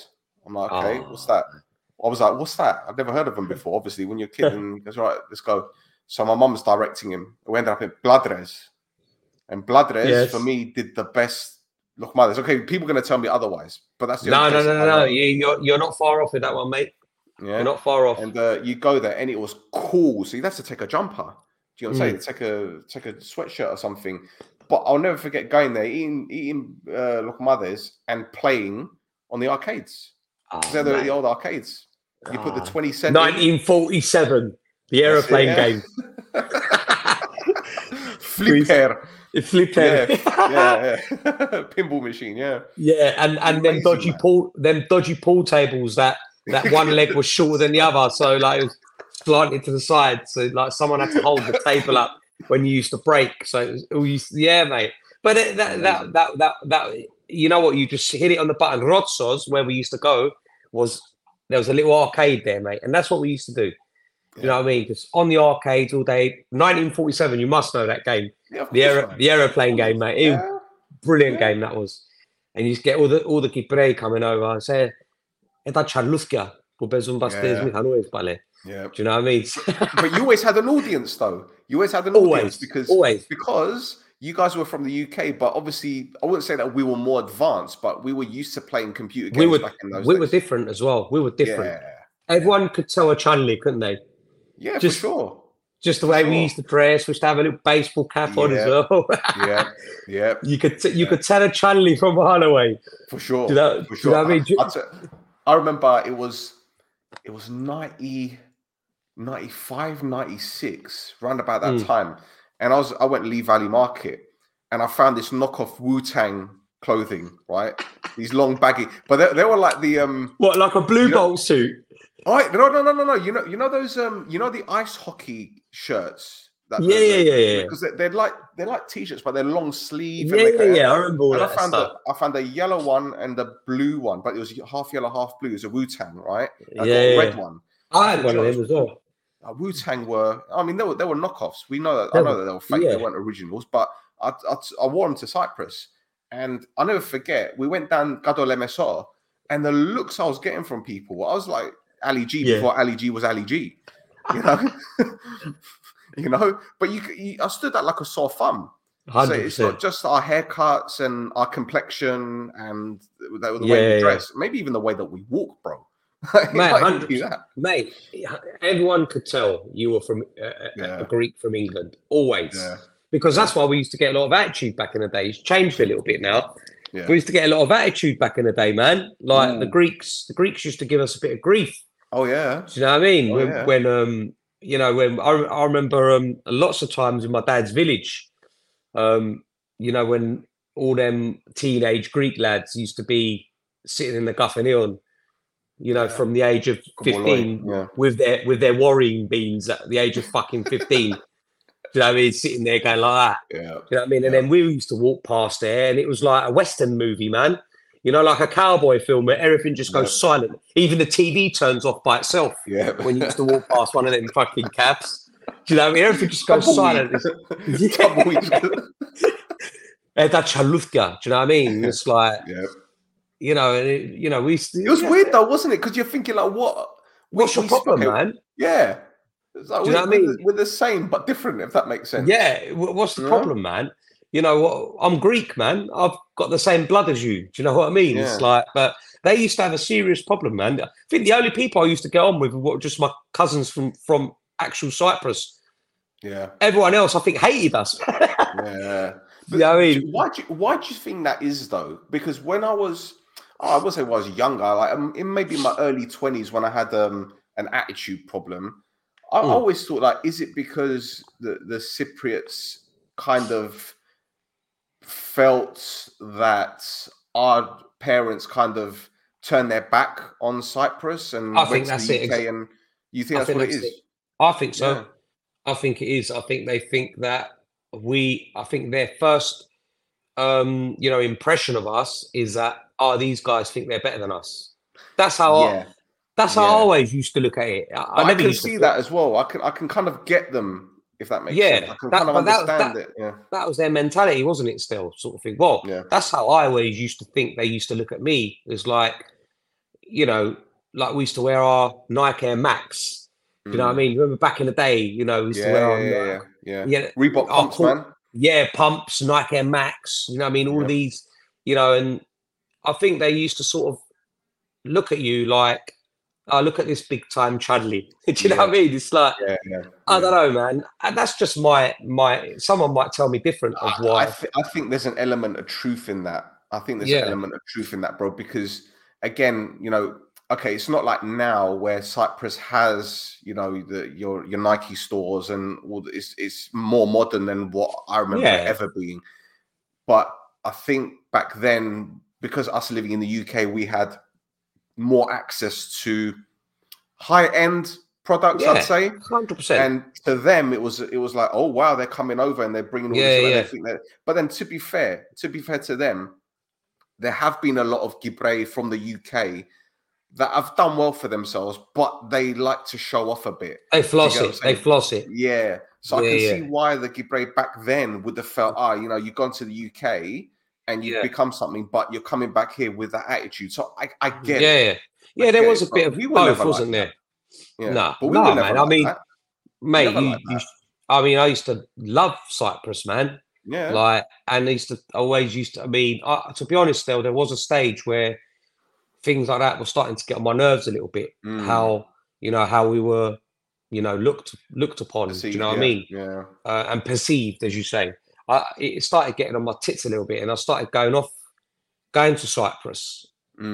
I'm like, okay, what's that? I was like, what's that? I've never heard of them before. Obviously, when you're a kid, and he goes, right, let's go. So my mum's directing him. We ended up in Bladres. And Bladres, for me, did the best Loch Mothers. Okay, people are going to tell me otherwise, but that's the no. You're not far off with that one, mate. Yeah, you're not far off. And you go there, and it was cool. So you'd have to take a jumper. Do you know what I'm saying? Take a sweatshirt or something. But I'll never forget going there, eating Loch Mothers and playing on the arcades. They're the old arcades. You put the 20 cent 1947, the aeroplane game. Flipper. Flipper. Yeah. Pinball machine, yeah. Yeah, and them dodgy pool tables that one leg was shorter than the other, so like it was slanted to the side. So like someone had to hold the table up when you used to break. So yeah, mate. But that you know what, you just hit it on the button. Rotsos, where we used to go, there was a little arcade there, mate, and that's what we used to do. You know what I mean? Just on the arcades all day. 1947, you must know that game. Yeah, the aeroplane game, mate. Yeah. Brilliant game that was. And you just get all the Kiprei coming over and say, "Eta Charlufka, Yeah. Do you know what I mean? But you always had an audience, though. You always had an audience because you guys were from the UK, but obviously, I wouldn't say that we were more advanced, but we were used to playing computer games back in those days. We were different as well. We were different. Yeah. Everyone could tell a Chanley, couldn't they? Yeah, for sure. Just the way we used to dress. We used to have a little baseball cap on as well. Yeah. You could tell a Chanley from a mile away. For sure. Do you know what I mean? I remember it was 90, 95, 96, round about that time. And I went to Lee Valley Market and I found this knockoff Wu-Tang clothing, right? These long baggy, but they were like the what, like a blue bolt suit? All right, no. You know those the ice hockey shirts. Yeah. Because they're like t-shirts, but they're long sleeve. Yeah. I remember all that stuff. I found a yellow one and a blue one, but it was half yellow, half blue. It was a Wu-Tang, right? I got a red one. I had one of them as well. Wu-Tang were knockoffs. I know that they were fake. They weren't originals, but I wore them to Cyprus. And I'll never forget, we went down Gado Lemesor, and the looks I was getting from people, I was like Ali G before Ali G was Ali G. You know? But I stood out like a sore thumb. 100%. So it's not just our haircuts and our complexion and the way we dress, maybe even the way that we walk, bro. Mate, everyone could tell you were from a Greek from England, always. Yeah. Because that's why we used to get a lot of attitude back in the day. It's changed a little bit now. Yeah. We used to get a lot of attitude back in the day, man. Like the Greeks used to give us a bit of grief. Oh yeah. Do you know what I mean? When I remember lots of times in my dad's village, when all them teenage Greek lads used to be sitting in the Gaffanion, from the age of 15 with their worrying beans at the age of fucking 15. Do you know what I mean? Sitting there going like that. Yeah. Do you know what I mean? And then we used to walk past there and it was like a Western movie, man. Like a cowboy film where everything just goes silent. Even the TV turns off by itself when you used to walk past one of them fucking cabs. Do you know what I mean? Everything just goes silent. That Chalufka, do you know what I mean? It's like, we used to, it was weird though, wasn't it? Because you're thinking like, what's your problem, man? Yeah. It's like, do you know what I mean? We're the same but different, if that makes sense. Yeah. What's the problem, man? I'm Greek, man. I've got the same blood as you. Do you know what I mean? Yeah. It's like, but they used to have a serious problem, man. I think the only people I used to get on with were just my cousins from actual Cyprus. Yeah. Everyone else, I think, hated us. Yeah. But I mean, why do you think that is, though? Because when I was younger, like in maybe my early 20s, when I had an attitude problem, I always thought, like, is it because the Cypriots kind of felt that our parents kind of turned their back on Cyprus and went to the UK? And you think that's what it is? I think so. Yeah. I think it is. I think they think that I think their first, impression of us is that, these guys think they're better than us. That's how I always used to look at it. I can see that as well. I can kind of get them, if that makes sense. I can kind of understand it. Yeah. That was their mentality, wasn't it? Still, sort of thing. Well, that's how I always used to think they used to look at me. It's like, you know, like we used to wear our Nike Air Max. Do you know what I mean? Remember back in the day, you know, we used to wear our Reebok pumps, man. Yeah, pumps, Nike Air Max. You know what I mean? All of these, you know, and I think they used to sort of look at you like, oh, look at this big time Chudley. Do you know what I mean? It's like, I don't know, man. And that's just my. Someone might tell me different of why. I think there's an element of truth in that. I think there's an element of truth in that, bro. Because again, you know, okay, it's not like now where Cyprus has, you know, your Nike stores and all. It's more modern than what I remember ever being. But I think back then, because us living in the UK, we had more access to high-end products, I'd say, 100%. And to them, it was like, oh wow, they're coming over and they're bringing all this. But then, to be fair to them, there have been a lot of Gibrey from the UK that have done well for themselves, but they like to show off a bit. They floss it. Yeah. So I can see why the Gibrey back then would have felt, you know, you've gone to the UK and you've become something, but you're coming back here with that attitude. So I get it. Yeah, there was a bit of both, wasn't there? Yeah. No, man. I mean, mate, I mean, I used to love Cyprus, man. Yeah. Like, and I mean, to be honest, there was a stage where things like that were starting to get on my nerves a little bit. How we were, you know, looked upon. Perceived, do you know what I mean? Yeah. And perceived, as you say. It started getting on my tits a little bit, and I started going to Cyprus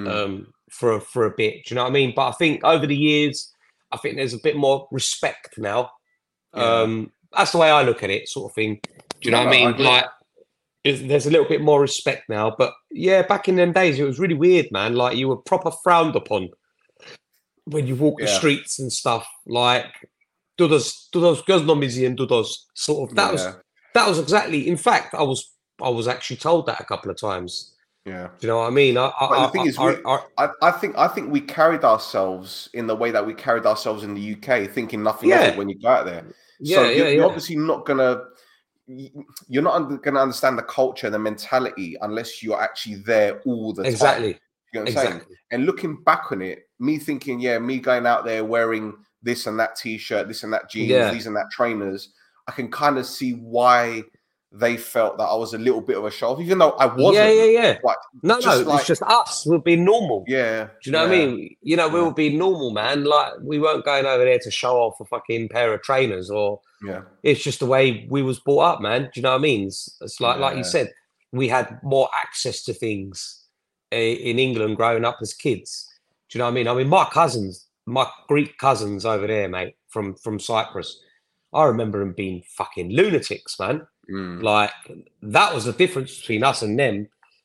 for a bit. Do you know what I mean? But I think over the years, I think there's a bit more respect now. That's the way I look at it, sort of thing. Do you know what I mean? Like, there's a little bit more respect now. But yeah, back in them days, it was really weird, man. Like, you were proper frowned upon when you walk the streets and stuff. Like, dudos goznomizi and dudos. Sort of. That was exactly. In fact, I was actually told that a couple of times. Yeah. Do you know what I mean? The thing is, I think we carried ourselves in the way that we carried ourselves in the UK, thinking nothing of it when you go out there. So you're obviously not gonna understand the culture, the mentality, unless you're actually there all the time. Exactly. You know what I'm saying? And looking back on it, me thinking, me going out there wearing this and that t-shirt, this and that jeans, these and that trainers, I can kind of see why they felt that I was a little bit of a show off, even though I wasn't. Yeah. Like, it's just us. We'll be normal. Yeah. Do you know what I mean? You know, we'll be normal, man. Like, we weren't going over there to show off a fucking pair of trainers or... Yeah. It's just the way we was brought up, man. Do you know what I mean? It's like you said, we had more access to things in England growing up as kids. Do you know what I mean? I mean, my Greek cousins over there, mate, from Cyprus, I remember them being fucking lunatics, man. Like, that was the difference between us and them.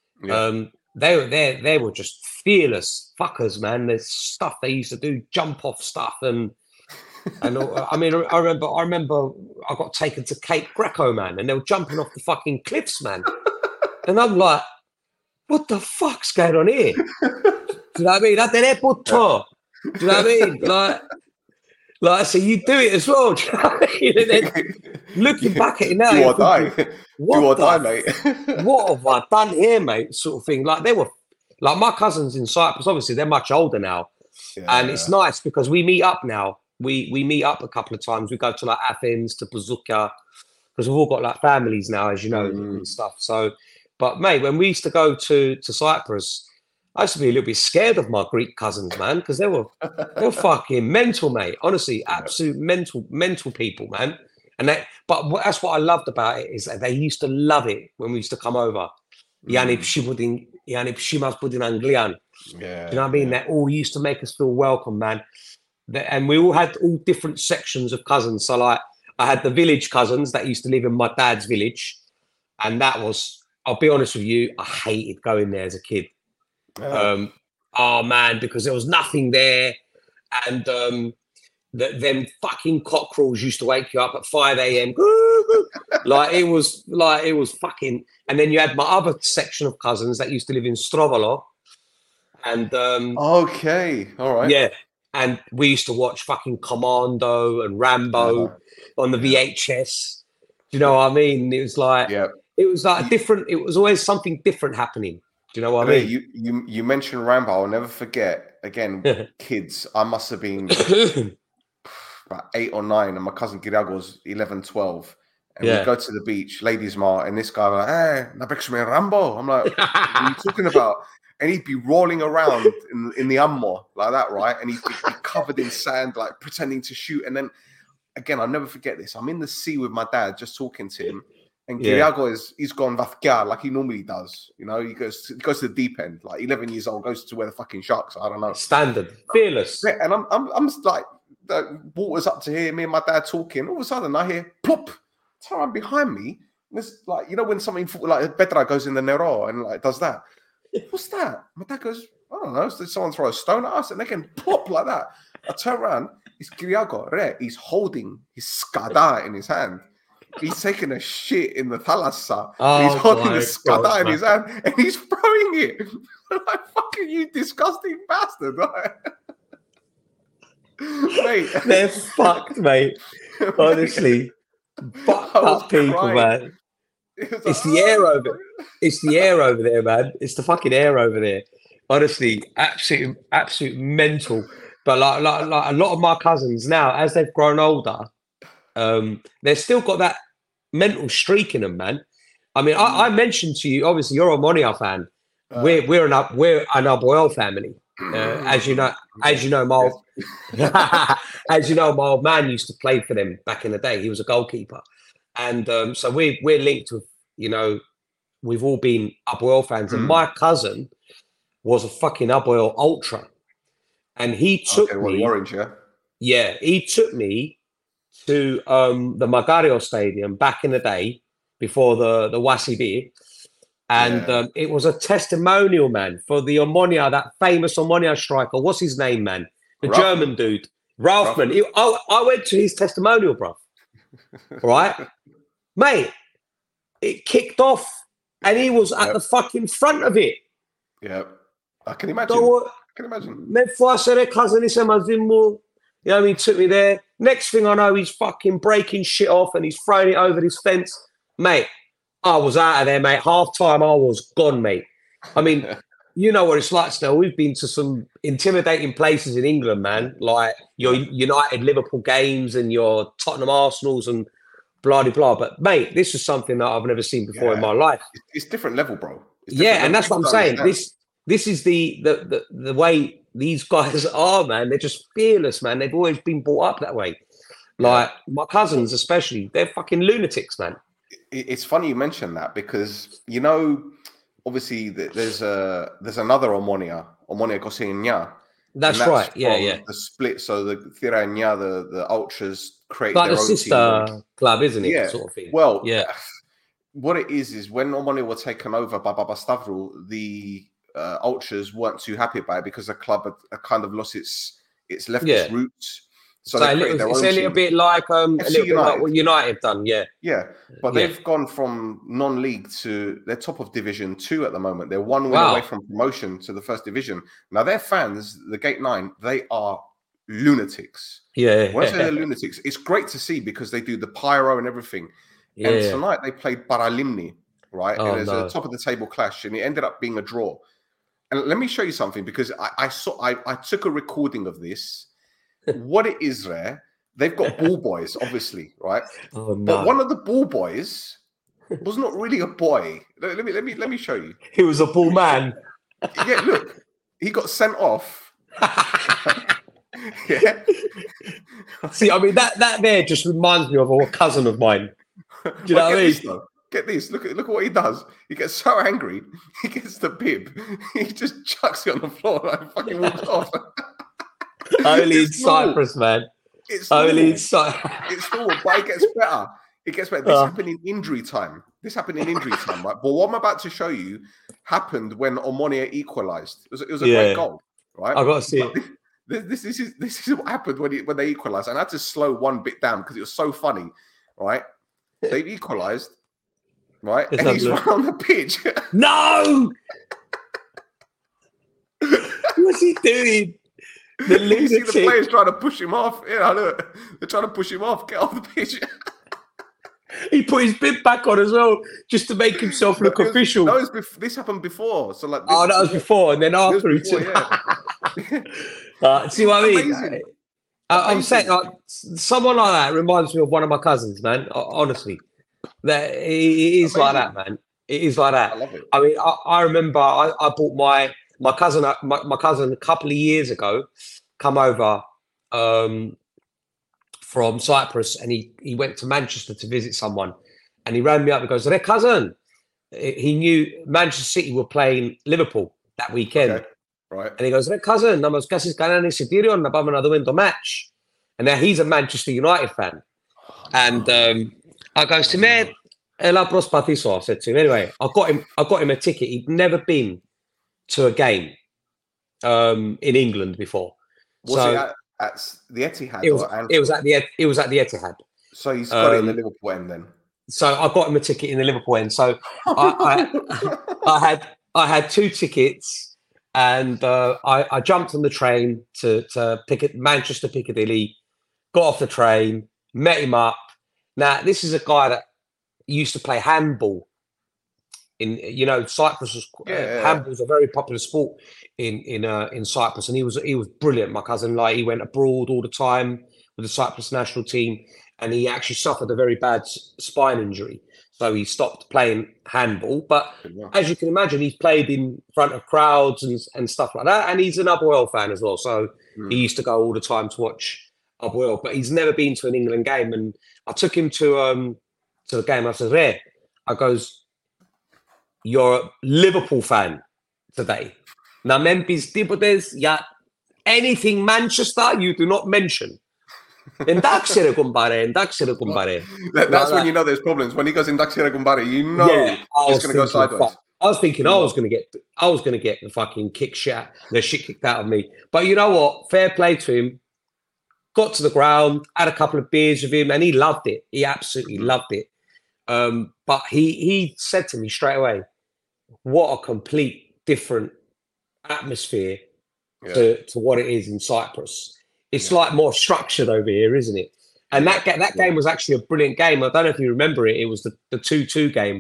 They were just fearless fuckers, man. There's stuff they used to do, jump off stuff, and I mean, I remember I got taken to Cape Greco, man, and they were jumping off the fucking cliffs, man. And I'm like, what the fuck's going on here? Do you know what I mean? Do you know what I mean? Like, so you do it as well. Do you know what I mean? And then looking back at it now, do or die. Do or die, mate. What have I done here, mate? Sort of thing. Like, they were, like, my cousins in Cyprus, obviously, they're much older now. And it's nice because we meet up now. We meet up a couple of times. We go to, like, Athens, to Bazooka, because we've all got, like, families now, as you know, and stuff. So, but, mate, when we used to go to Cyprus, I used to be a little bit scared of my Greek cousins, man, because they were fucking mental, mate. Honestly, absolute mental people, man. And that's what I loved about it, is that they used to love it when we used to come over. Yanni Pshimas Budin Anglian. Yeah. Do you know what I mean? They all used to make us feel welcome, man. And we all had all different sections of cousins. So, like, I had the village cousins that used to live in my dad's village. And that was, I'll be honest with you, I hated going there as a kid. Oh man, because there was nothing there, and them fucking cockerels used to wake you up at 5 a.m. It was fucking. And then you had my other section of cousins that used to live in Strovolo, and okay, all right, yeah, and we used to watch fucking Commando and Rambo on the VHS. Do you know what I mean? It was like it was like different. It was always something different happening. Do you know what I mean? You mentioned Rambo. I'll never forget. Again, kids. I must have been about 8 or 9, and my cousin Girago was 11, 12. And we go to the beach, ladies' mart, and this guy was like, "Hey, Nabexme Rambo." I'm like, "What are you talking about?" And he'd be rolling around in the Ammo like that, right? And he'd be covered in sand, like pretending to shoot. And then again, I'll never forget this. I'm in the sea with my dad, just talking to him. And Giriago he's gone Vafka like he normally does. You know, he goes to the deep end, like 11 years old, goes to where the fucking sharks are. I don't know. Standard, fearless. Yeah, and I'm like, the water's up to here, me and my dad talking. All of a sudden, I hear plop, turn around behind me. It's like, you know, when something like Petra goes in the Nero and like does that. What's that? My dad goes, I don't know. Did someone throw a stone at us? And they can plop like that. I turn around, it's Giriago. He's holding his skada in his hand. He's taking a shit in the thalassa. He's holding the skada in his hand and he's throwing it. Like, fucking you disgusting bastard. Mate. They're fucked, mate. Honestly. Fucked up people, man. It's the air over. It's the air over there, man. It's the fucking air over there. Honestly, absolute mental. But like a lot of my cousins now, as they've grown older, they've still got that mental streak in them, man. I mean, I mentioned to you, obviously, you're a Monia fan. We're an Aboel family. As you know, my my old man used to play for them back in the day. He was a goalkeeper, and so we're linked with, you know, we've all been Aboel fans. And my cousin was a fucking Aboel ultra, and he took me. Orange, he took me to the Magario Stadium back in the day before the Wasibi. And it was a testimonial, man, for the Omonia, that famous Omonia striker. What's his name, man? The German dude, Ralphman. I went to his testimonial, bro. Right, mate. It kicked off, and he was at the fucking front of it. Yeah, I can imagine. You know what I mean? Took me there. Next thing I know, he's fucking breaking shit off, and he's throwing it over this fence, mate. I was out of there, mate. Half time, I was gone, mate. I mean, you know what it's like still. We've been to some intimidating places in England, man. Like your United Liverpool games and your Tottenham Arsenals and blah, blah, blah. But, mate, this is something that I've never seen before in my life. It's different level, bro. And that's what I'm saying. This is the way these guys are, man. They're just fearless, man. They've always been brought up that way. Like, my cousins especially, they're fucking lunatics, man. It's funny you mention that because, you know, obviously there's another Omonia Cosegna. That's right. Yeah. The split. So the Tirania, the ultras create like their the own sister team. club, isn't it? Yeah. Sort of thing. Well, what it is when Omonia were taken over by Baba Stavro, the ultras weren't too happy about it because the club had kind of lost its leftist roots. So it's a little bit like what United done, But they've gone from non-league to they're top of Division 2 at the moment. They're one win away from promotion to the first division. Now their fans, the Gate 9, they are lunatics. Yeah. When I say they're lunatics, it's great to see because they do the pyro and everything. Yeah. And tonight they played Paralimni, right? And there's a top of the table clash, and it ended up being a draw. And let me show you something because I took a recording of this. What it is there, they've got ball boys, obviously, right? Oh, no. But one of the ball boys was not really a boy. Let me show you. He was a ball man. Yeah, look, he got sent off. Yeah. See, I mean that there just reminds me of a cousin of mine. Do you know what I mean? Get this. Look at what he does. He gets so angry. He gets the bib. He just chucks it on the floor and fucking walks off. Only in Cyprus, man. It's only in Cyprus. It's normal, but it gets better. It gets better. This happened in injury time. Right? But what I'm about to show you happened when Omonia equalised. It was a great goal, right? I got to see it. This is what happened when they equalised. And I had to slow one bit down because it was so funny, right? They've equalised, right? And he's run on the pitch. No! What's he doing? You see the players trying to push him off. Yeah, look. They're trying to push him off. Get off the pitch. He put his bib back on as well, just to make himself look official. No, this happened before. So like, that was before, and then after he took. See what I mean? Amazing. I'm saying, someone like that reminds me of one of my cousins, man. Honestly, that it is like that, man. It is like that. I love it. I mean, I remember I bought my cousin my cousin a couple of years ago, come over from Cyprus, and he went to Manchester to visit someone, and he rang me up and goes, "Hey, cousin." He knew Manchester City were playing Liverpool that weekend. Okay. Right. And he goes, "Hey, cousin, namos casi ganando eισιτήριο να πάμε να δούμε το match." And now he's a Manchester United fan. And I goes to me, "Ela προσπαθήσω," I said to him. Anyway, I got him a ticket. He'd never been to a game in England before. Was it at the Etihad? It was at the Etihad. So he's got it in the Liverpool end then. So I got him a ticket in the Liverpool end. So I had 2 tickets, and I jumped on the train to Manchester Piccadilly, got off the train, met him up. Now, this is a guy that used to play handball. Cyprus was handball is a very popular sport in Cyprus, and he was brilliant. My cousin, like, he went abroad all the time with the Cyprus national team, and he actually suffered a very bad spine injury, so he stopped playing handball. But as you can imagine, he's played in front of crowds and stuff like that, and he's an Apoel fan as well. So he used to go all the time to watch Apoel, but he's never been to an England game. And I took him to the game. I said, "Hey," I goes, "You're a Liverpool fan today. Now, Memphis Tipotes, anything Manchester, you do not mention." That's when you know there's problems. When he goes "Endaxere kumbare," you know it's going to go sideways. I was thinking I was going to get the fucking the shit kicked out of me. But you know what? Fair play to him. Got to the ground, had a couple of beers with him, and he loved it. He absolutely loved it. But he said to me straight away, "What a complete different atmosphere to what it is in Cyprus. It's like more structured over here, isn't it?" And that game was actually a brilliant game. I don't know if you remember it. It was the 2-2 game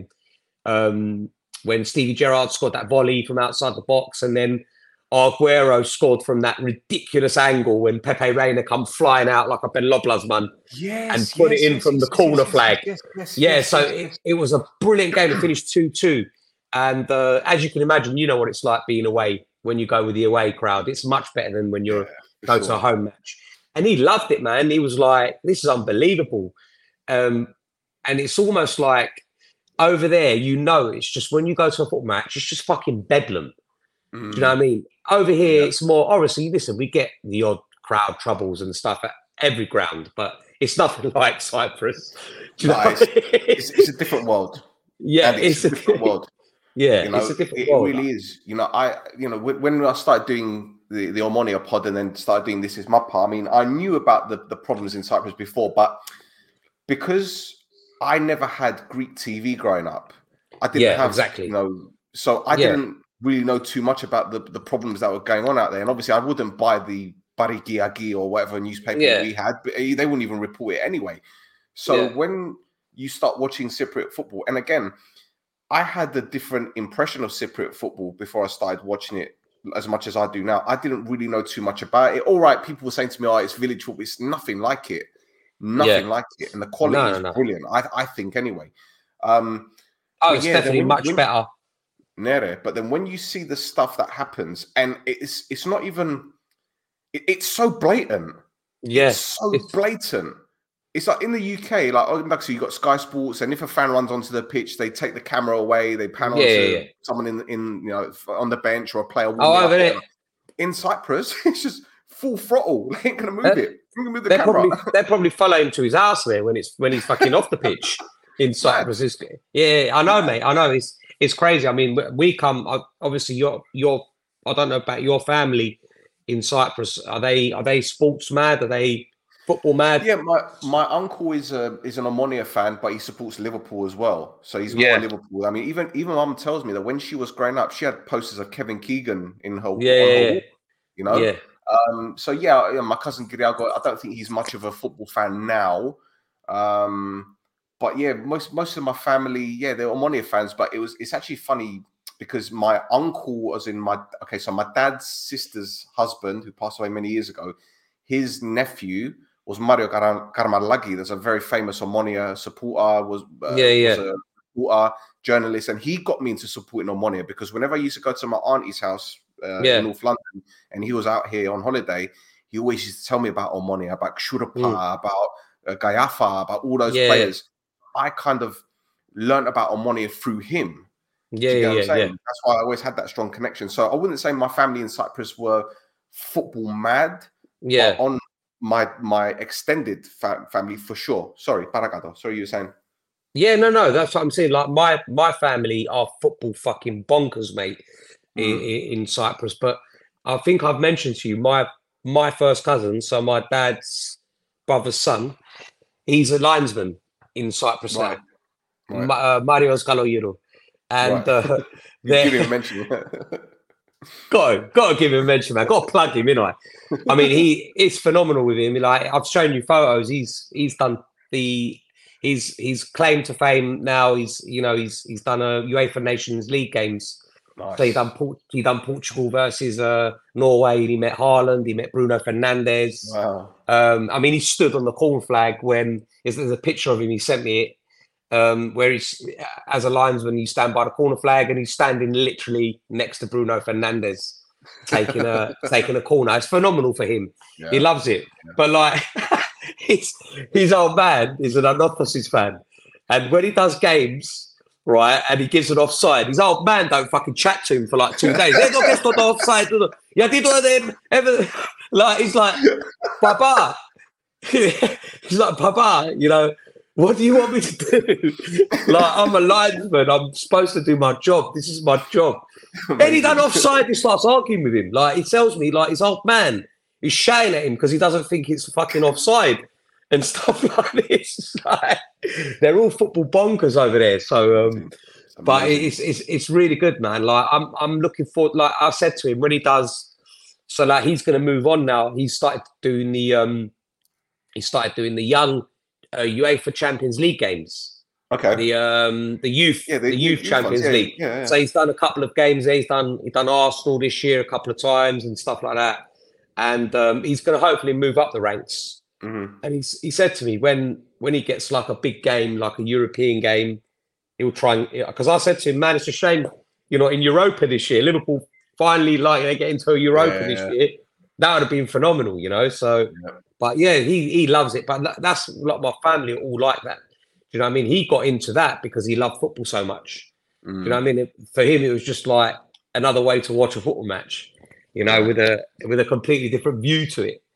when Stevie Gerrard scored that volley from outside the box, and then Aguero scored from that ridiculous angle when Pepe Reina come flying out like a Ben Loblazman and put it in from the corner flag. So it was a brilliant game. It finished 2-2. And as you can imagine, you know what it's like being away when you go with the away crowd. It's much better than when you go to a home match. And he loved it, man. He was like, "This is unbelievable." And it's almost like over there, it's just when you go to a football match, it's just fucking bedlam. Do you know what I mean? Over here, it's more, obviously, listen, we get the odd crowd troubles and stuff at every ground, but it's nothing like Cyprus. It's a different world. Yeah, it's a different world. Yeah, it's a different world. It really is. When I started doing the Omonia pod and then started doing This Is My Part, I mean, I knew about the problems in Cyprus before, but because I never had Greek TV growing up, I didn't have, exactly. So I didn't really know too much about the problems that were going on out there. And obviously I wouldn't buy the Barigiagi or whatever newspaper we had, but they wouldn't even report it anyway. So when you start watching Cypriot football, and again, I had a different impression of Cypriot football before I started watching it as much as I do now. I didn't really know too much about it. All right, people were saying to me, "Oh, it's village football." It's nothing like it. Nothing like it. And the quality is brilliant, I think, anyway. It's definitely much better. But then when you see the stuff that happens, and it's not even... It's so blatant. Yes. It's blatant. It's like in the UK, so you got Sky Sports, and if a fan runs onto the pitch, they take the camera away, they pan onto someone in on the bench or a player. In Cyprus, it's just full throttle. They ain't gonna move it. Move the camera. They're probably following to his house there when he's fucking off the pitch in Cyprus. I know, mate. I know it's crazy. I mean, we come obviously. Your I don't know about your family in Cyprus. Are they sports mad? Are they football mad? Yeah, my uncle is an Omonia fan, but he supports Liverpool as well. So he's more Liverpool. I mean, even mum tells me that when she was growing up, she had posters of Kevin Keegan in her wall, So my cousin Giriago, I don't think he's much of a football fan now. but yeah, most of my family, yeah, they're Omonia fans. But it's actually funny because my uncle was in so my dad's sister's husband, who passed away many years ago, his nephew was Mario Carmallaghi. There's a very famous Omonia supporter, was a supporter, journalist, and he got me into supporting Omonia because whenever I used to go to my auntie's house in North London, and he was out here on holiday, he always used to tell me about Omonia, about Shurapa, about Gayafa, about all those players. I kind of learned about Omonia through him. That's why I always had that strong connection. So I wouldn't say my family in Cyprus were football mad. But on my extended family, for sure. Sorry, Paragato. Sorry, you were saying. Yeah, no, that's what I'm saying. Like my family are football fucking bonkers, mate, in Cyprus. But I think I've mentioned to you my first cousin, so my dad's brother's son, he's a linesman in Cyprus now. Marios Galoyero. And give him a mention. Got to give him a mention, man. Got to plug him, innit? I mean, it's phenomenal with him. Like, I've shown you photos. He's done his claim to fame now. He's done a UEFA Nations League games. Nice. So he done Portugal versus Norway. And he met Haaland. He met Bruno Fernandes. Wow. I mean, he stood on the corn flag when there's a picture of him. He sent me it. Where he's, as a linesman, you stand by the corner flag and he's standing literally next to Bruno Fernandes, taking a corner. It's phenomenal for him. Yeah. He loves it. Yeah. But like, his old man is an Anorthosis fan, and when he does games, right, and he gives an offside, his old man don't fucking chat to him for like 2 days. Offside. Like, he's like, Papa. He's like, Papa, what do you want me to do? Like, I'm a linesman. I'm supposed to do my job. This is my job. Then he done offside. He starts arguing with him. Like, he tells me, like, his old man is shouting at him because he doesn't think it's fucking offside and stuff like this. Like, they're all football bonkers over there. So, but it's really good, man. Like, I'm looking forward. Like I said to him, when he does, so like he's going to move on now. He started doing the young UEFA Champions League games. Okay. The youth Champions League. Yeah. So he's done a couple of games there. He's done Arsenal this year a couple of times and stuff like that. And he's going to hopefully move up the ranks. Mm-hmm. And he said to me when he gets like a big game, like a European game, he'll try because I said to him, man, it's a shame you're not in Europa this year. Liverpool finally they get into Europa this year. That would have been phenomenal, So. Yeah. But yeah, he loves it. But that's like my family are all like that. Do you know what I mean? He got into that because he loved football so much. Do you know what I mean? For him, it was just like another way to watch a football match. With a completely different view to it.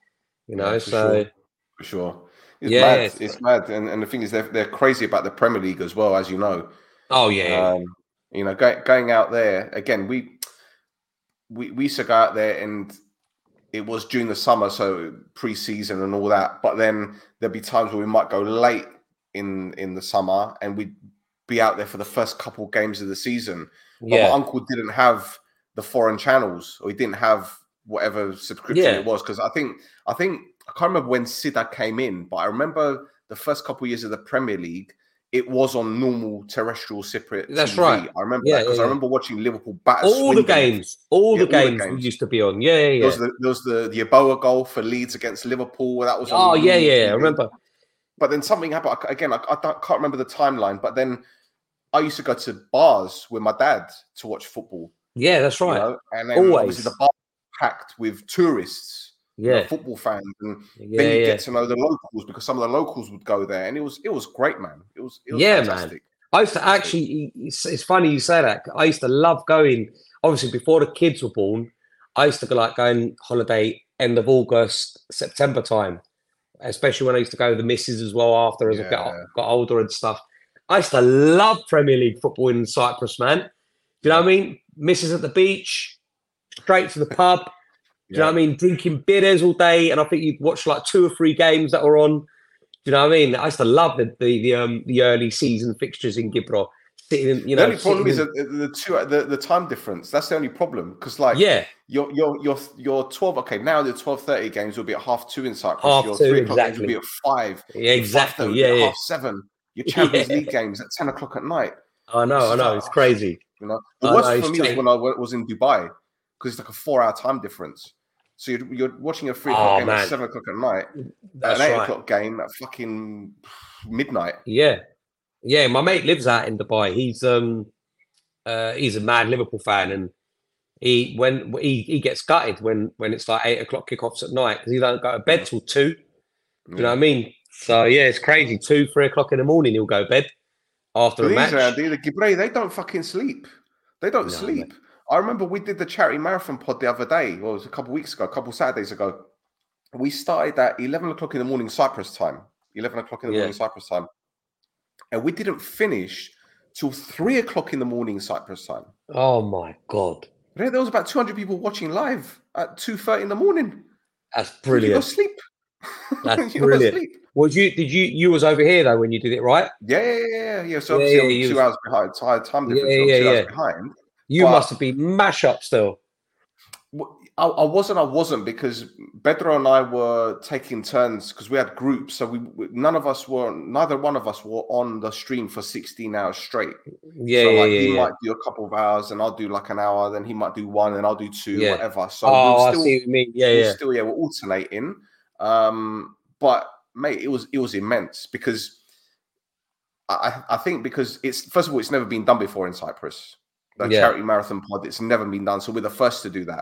For sure. It's mad. And the thing is, they're crazy about the Premier League as well, as you know. Oh yeah. Going out there again. We used to go out there and. It was during the summer, so pre-season and all that. But then there'd be times where we might go late in the summer and we'd be out there for the first couple of games of the season. But my uncle didn't have the foreign channels, or he didn't have whatever subscription it was. Because I think I can't remember when Sida came in, but I remember the first couple of years of the Premier League. It was on normal terrestrial Cypriot That's TV. right. I remember that because I remember watching Liverpool batter all the games we used to be on. Yeah. There was the Yeboah goal for Leeds against Liverpool. That was I remember. But then something happened. Again, I can't remember the timeline. But then I used to go to bars with my dad to watch football. Yeah, that's right. And then obviously the bar packed with tourists. Football fans, and then you get to know the locals because some of the locals would go there, and it was great, man. It was fantastic. Man. I used to actually. It's funny you say that. I used to love going. Obviously, before the kids were born, I used to go on holiday end of August, September time, especially when I used to go with the missus as well. After as I got older and stuff, I used to love Premier League football in Cyprus, man. Do you know what I mean? Missus at the beach, straight to the pub. Do you know what I mean? Drinking beers all day, and I think you'd watch like 2 or 3 games that were on. Do you know what I mean? I used to love the early season fixtures in Gibro. Sitting, the only problem is the time difference. That's the only problem because you're 12. Okay, now the 12:30 games will be at 2:30 in Cyprus. 2:30 3 o'clock games will be at 5. Yeah, exactly. 5:30 at 7:30. your Champions League games at 10 o'clock at night. I know, it's crazy. You know, the worst for me was when I was in Dubai, because it's like a 4-hour time difference. So you're watching a 3 o'clock game at 7 o'clock at night, an 8 o'clock game at fucking midnight. Yeah. My mate lives out in Dubai. He's a mad Liverpool fan, and he gets gutted when it's like 8 o'clock kickoffs at night, because he don't go to bed till 2. You know what I mean? So yeah, it's crazy. 2, 3 o'clock in the morning, he'll go to bed after a match. The Gibrey, they don't fucking sleep. They don't sleep. Man. I remember we did the charity marathon pod the other day. Well, it was a couple of weeks ago, a couple of Saturdays ago. We started at 11 o'clock in the morning Cyprus time. 11 o'clock in the morning Cyprus time. And we didn't finish till 3 o'clock in the morning Cyprus time. Oh my God. There was about 200 people watching live at 2:30 in the morning. That's brilliant. You go sleep. That's brilliant. Sleep. Was you was over here though when you did it, right? Yeah. So obviously I'm 2 hours behind. So I had time difference. 2 hours behind. You must have been mash up still. I wasn't, because Bedro and I were taking turns, because we had groups. So neither one of us were on the stream for 16 hours straight. He might do a couple of hours and I'll do like an hour, then he might do 1 and I'll do 2, whatever. So I see what you mean. We're alternating. But mate, it was immense, because I think because it's, first of all, it's never been done before in Cyprus. The charity marathon pod, it's never been done. So we're the first to do that.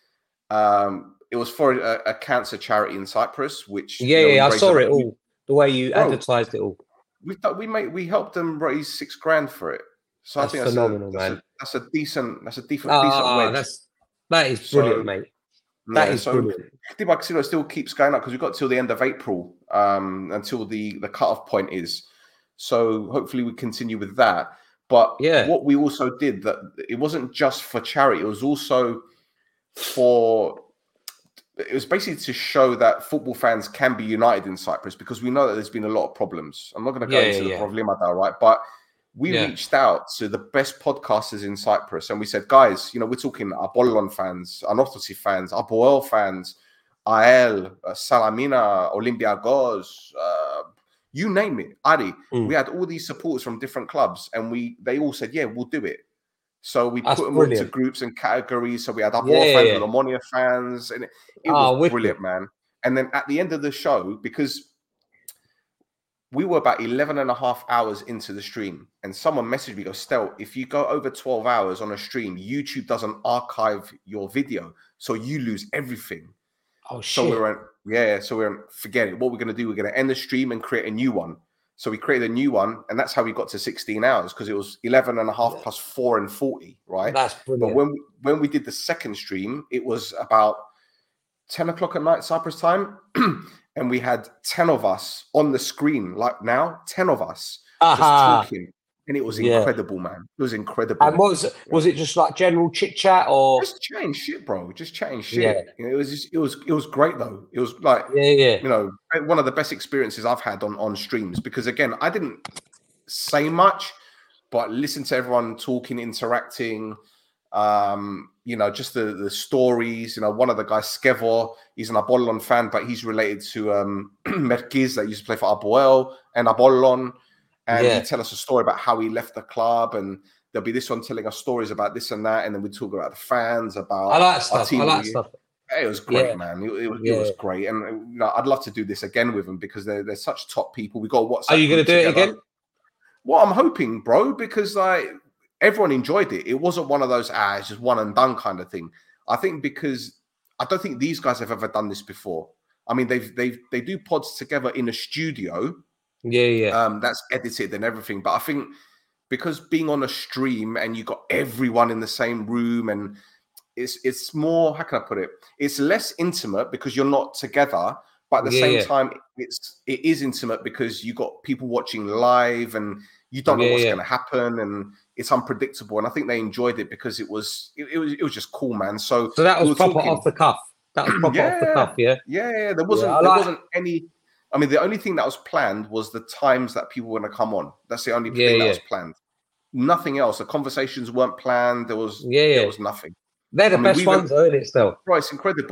It was for a cancer charity in Cyprus, which I saw it all, the way you advertised it all. We helped them raise $6,000 for it. So that's, I think that's phenomenal, man. That's a decent win. That is brilliant, mate. That is brilliant. Diba Casino still keeps going up, because we've got till the end of April, until the cutoff point is. So hopefully we continue with that. But what we also did, that it wasn't just for charity, it was also it was basically to show that football fans can be united in Cyprus, because we know that there's been a lot of problems. I'm not going to go into the problema, right? But we reached out to the best podcasters in Cyprus, and we said, guys, we're talking Apollon fans, Anorthosis fans, Apoel fans, AEL, Salamina, Olympiacos, you name it, Ari. We had all these supporters from different clubs, and they all said, we'll do it. So we put them into groups and categories. So we had Apoel fans and Omonia fans, and it was brilliant, man. And then at the end of the show, because we were about 11 and a half hours into the stream, and someone messaged me, goes, Stel, if you go over 12 hours on a stream, YouTube doesn't archive your video, so you lose everything. Oh, shit. So we went, forget it. What we're going to do, we're going to end the stream and create a new one. So we created a new one, and that's how we got to 16 hours, because it was 11 and a half plus 4 and 40, right? That's brilliant. But when we did the second stream, it was about 10 o'clock at night, Cyprus time, and we had 10 of us on the screen, like now, 10 of us just talking. And it was incredible, man. It was incredible. And was it just like general chit chat, or just chatting shit, bro? Just chatting shit. It was great though. It was like one of the best experiences I've had on streams, because again, I didn't say much, but listen to everyone talking, interacting. Just the stories. One of the guys, Skevor, he's an Apollon fan, but he's related to Merkiz that used to play for Apoel and Apollon. And he'd tell us a story about how he left the club, and there'll be this one telling us stories about this and that, and then we'd talk about the fans, about I like stuff. It was great, man. It was great, and I'd love to do this again with them, because they're such top people. We got WhatsApp. Are you going to do it again? Well, I'm hoping, bro, because everyone enjoyed it. It wasn't one of those it's just one and done kind of thing. I think because I don't think these guys have ever done this before. I mean, they do pods together in a studio. That's edited and everything. But I think because being on a stream and you got everyone in the same room, and it's more, how can I put it? It's less intimate because you're not together, but at the same time, it is intimate because you got people watching live, and you don't know what's going to happen, and it's unpredictable. And I think they enjoyed it because it was just cool, man. So that was proper off the cuff. That was proper off the cuff, yeah. There wasn't any. I mean, the only thing that was planned was the times that people were going to come on. That's the only thing that was planned. Nothing else. The conversations weren't planned. There was nothing. They're the best ones, aren't it, still? Right, it's incredible.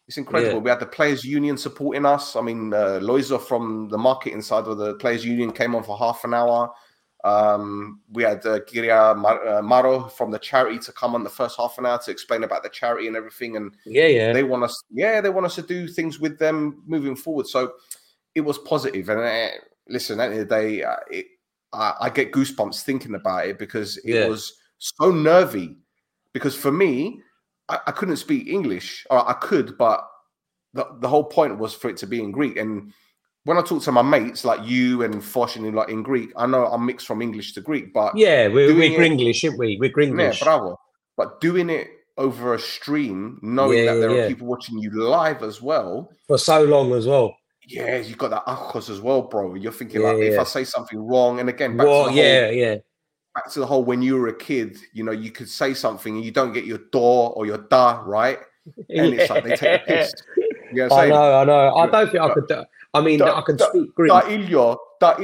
It's incredible. We had the Players Union supporting us. I mean, Loiza from the marketing side of the Players Union came on for half an hour. We had Kiria Maro from the charity to come on the first half an hour to explain about the charity and everything. And they want us to do things with them moving forward. So it was positive. And listen, at the end of the day, I get goosebumps thinking about it because it was so nervy. Because for me, I couldn't speak English, or I could, but the whole point was for it to be in Greek. And when I talk to my mates like you and Fosh and like in Greek, I know I'm mixed from English to Greek, but we're Gringlish, aren't we? We're Gringlish. Yeah, bravo. But doing it over a stream, knowing that there are people watching you live as well for so long as well. Yeah, you got that achos as well, bro. You're thinking if I say something wrong, and again, back to the whole when you were a kid, you could say something and you don't get your door or your da right, and it's like they take a piss. You know what I'm saying? I know. I don't think I could. I mean, I can speak Greek. Da ilio.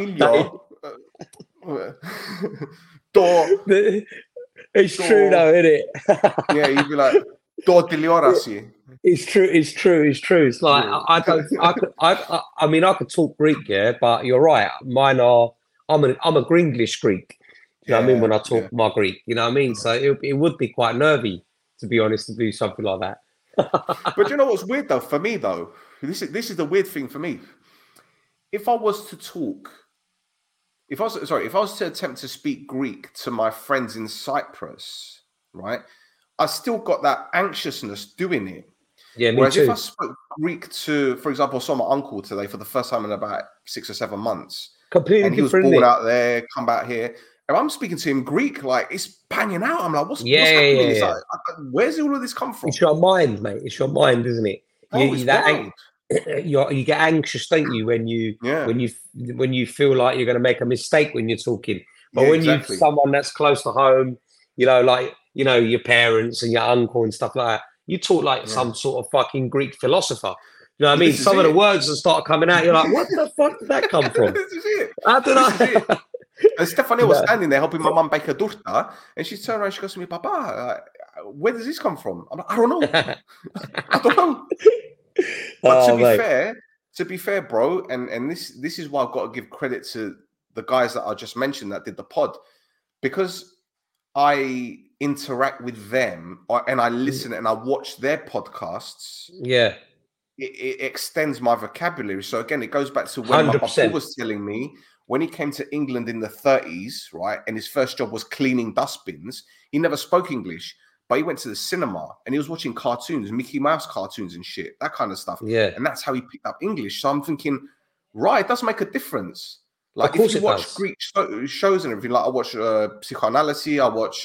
It's true, though, isn't it? Yeah, you'd be like, do tiliorasi. It's true. It's like I could talk Greek, but you're right. Mine are. I'm a Gringlish Greek. You know what I mean when I talk my Greek. You know what I mean. So it would be quite nervy, to be honest, to do something like that. But you know what's weird though? For me though, this is the weird thing for me. If I was to attempt to speak Greek to my friends in Cyprus, right? I still got that anxiousness doing it. Yeah, me Whereas too. if I spoke Greek to, for example, I saw my uncle today for the first time in about 6 or 7 months. Completely and he was different. born out there, come back here. And I'm speaking to him Greek, like it's banging out. I'm like, what's happening? It's like, where's all of this come from? It's your mind, mate. It's your mind, isn't it? You get anxious, don't you, when you feel like you're going to make a mistake when you're talking. But when you're someone that's close to home, your parents and your uncle and stuff like that, you talk like some sort of fucking Greek philosopher. You know what I mean? Some of the words that start coming out, you're like, what the fuck did that come from? This is it. I don't know. And Stefania was standing there helping my mum bake a torta, and she turned around and she goes to me, Papa, where does this come from? I'm like, I don't know. I don't know. But to be fair, bro, and this is why I've got to give credit to the guys that I just mentioned that did the pod, because I interact with them and I listen and I watch their podcasts. Yeah. It extends my vocabulary. So again, it goes back to when 100%. My papa was telling me when he came to England in the 30s, right, and his first job was cleaning dustbins, he never spoke English, but he went to the cinema and he was watching cartoons, Mickey Mouse cartoons and shit, that kind of stuff. Yeah. And that's how he picked up English. So I'm thinking, right, it does make a difference. Like if you watch Greek shows and everything, like I watch Psychoanalysis, I watch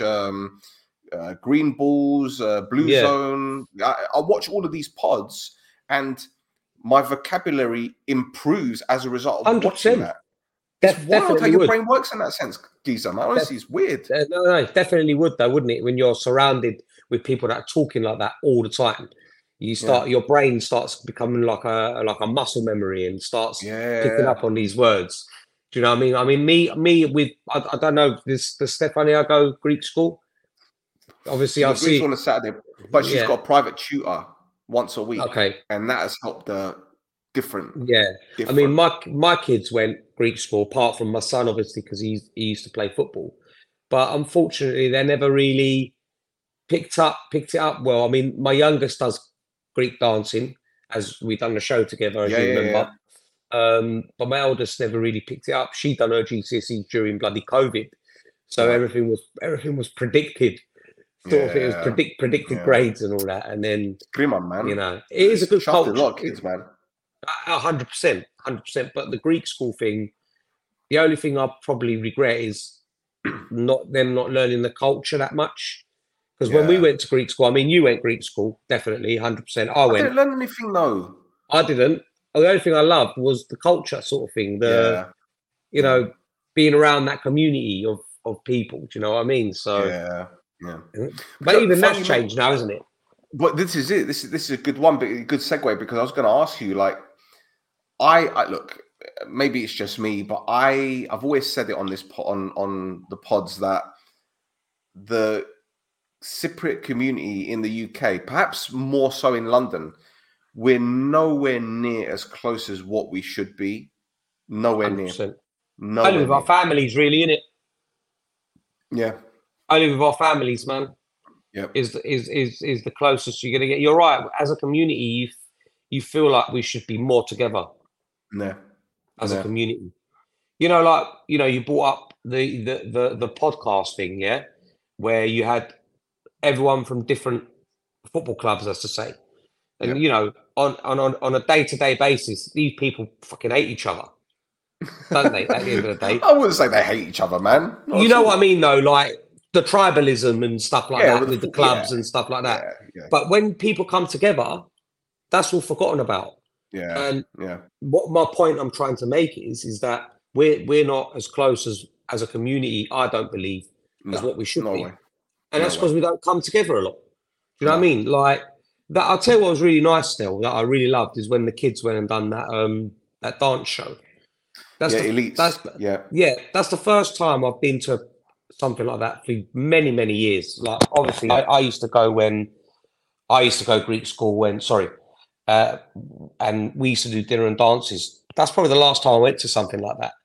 Green Balls, Blue Zone. I watch all of these pods and my vocabulary improves as a result of 100%. Watching that. It's wild how your brain works in that sense, Giza, man. Honestly, it's weird. No, it definitely would, though, wouldn't it? When you're surrounded with people that are talking like that all the time, your brain starts becoming like a muscle memory and starts picking up on these words. Do you know what I mean? I mean, me with I don't know. Does Stefania go Greek school? Obviously, I see on a Saturday, but she's got a private tutor once a week. Okay, and that has helped her. Different. I mean, my kids went Greek school, apart from my son, obviously, because he used to play football. But unfortunately, they never really picked it up well. I mean, my youngest does Greek dancing, as we've done the show together, as you remember. But my eldest never really picked it up. She done her GCSE during bloody COVID, so everything was predicted. It was predicted grades and all that, and then man. It is a good culture. A lot of kids, man. 100%. But the Greek school thing, the only thing I probably regret is not learning the culture that much. Because when we went to Greek school, I mean, you went Greek school, definitely, 100%. I didn't learn anything, though. I didn't. The only thing I loved was the culture sort of thing. Being around that community of people. Do you know what I mean? So But even that's changed now, isn't it? But this is it. This is a good one, but a good segue, because I was going to ask you, like, I look, maybe it's just me, but I've always said it on this on the pods that the Cypriot community in the UK, perhaps more so in London, we're nowhere near as close as what we should be. Nowhere 100%. near. Only with our families, really, innit? Yeah. Only with our families, man. Yep. Is the closest you're gonna get. You're right. As a community, you feel like we should be more together. Yeah. As a community, you know, like you brought up the podcast thing, yeah, where you had everyone from different football clubs, as to say, and on a day-to-day basis, these people fucking hate each other, don't they? At the end of the day, I wouldn't say they hate each other, man. You know what I mean, though, like the tribalism and stuff like that with the clubs and stuff like that. But when people come together, that's all forgotten about. Yeah. And what my point I'm trying to make is that we're not as close as a community, I don't believe, as what we should be. And that's because we don't come together a lot. Do you know what I mean? Like that. I'll tell you what was really nice still that I really loved is when the kids went and done that dance show. That's Elites. That's the first time I've been to something like that for many, many years. Like obviously I used to go Greek school and we used to do dinner and dances. That's probably the last time I went to something like that.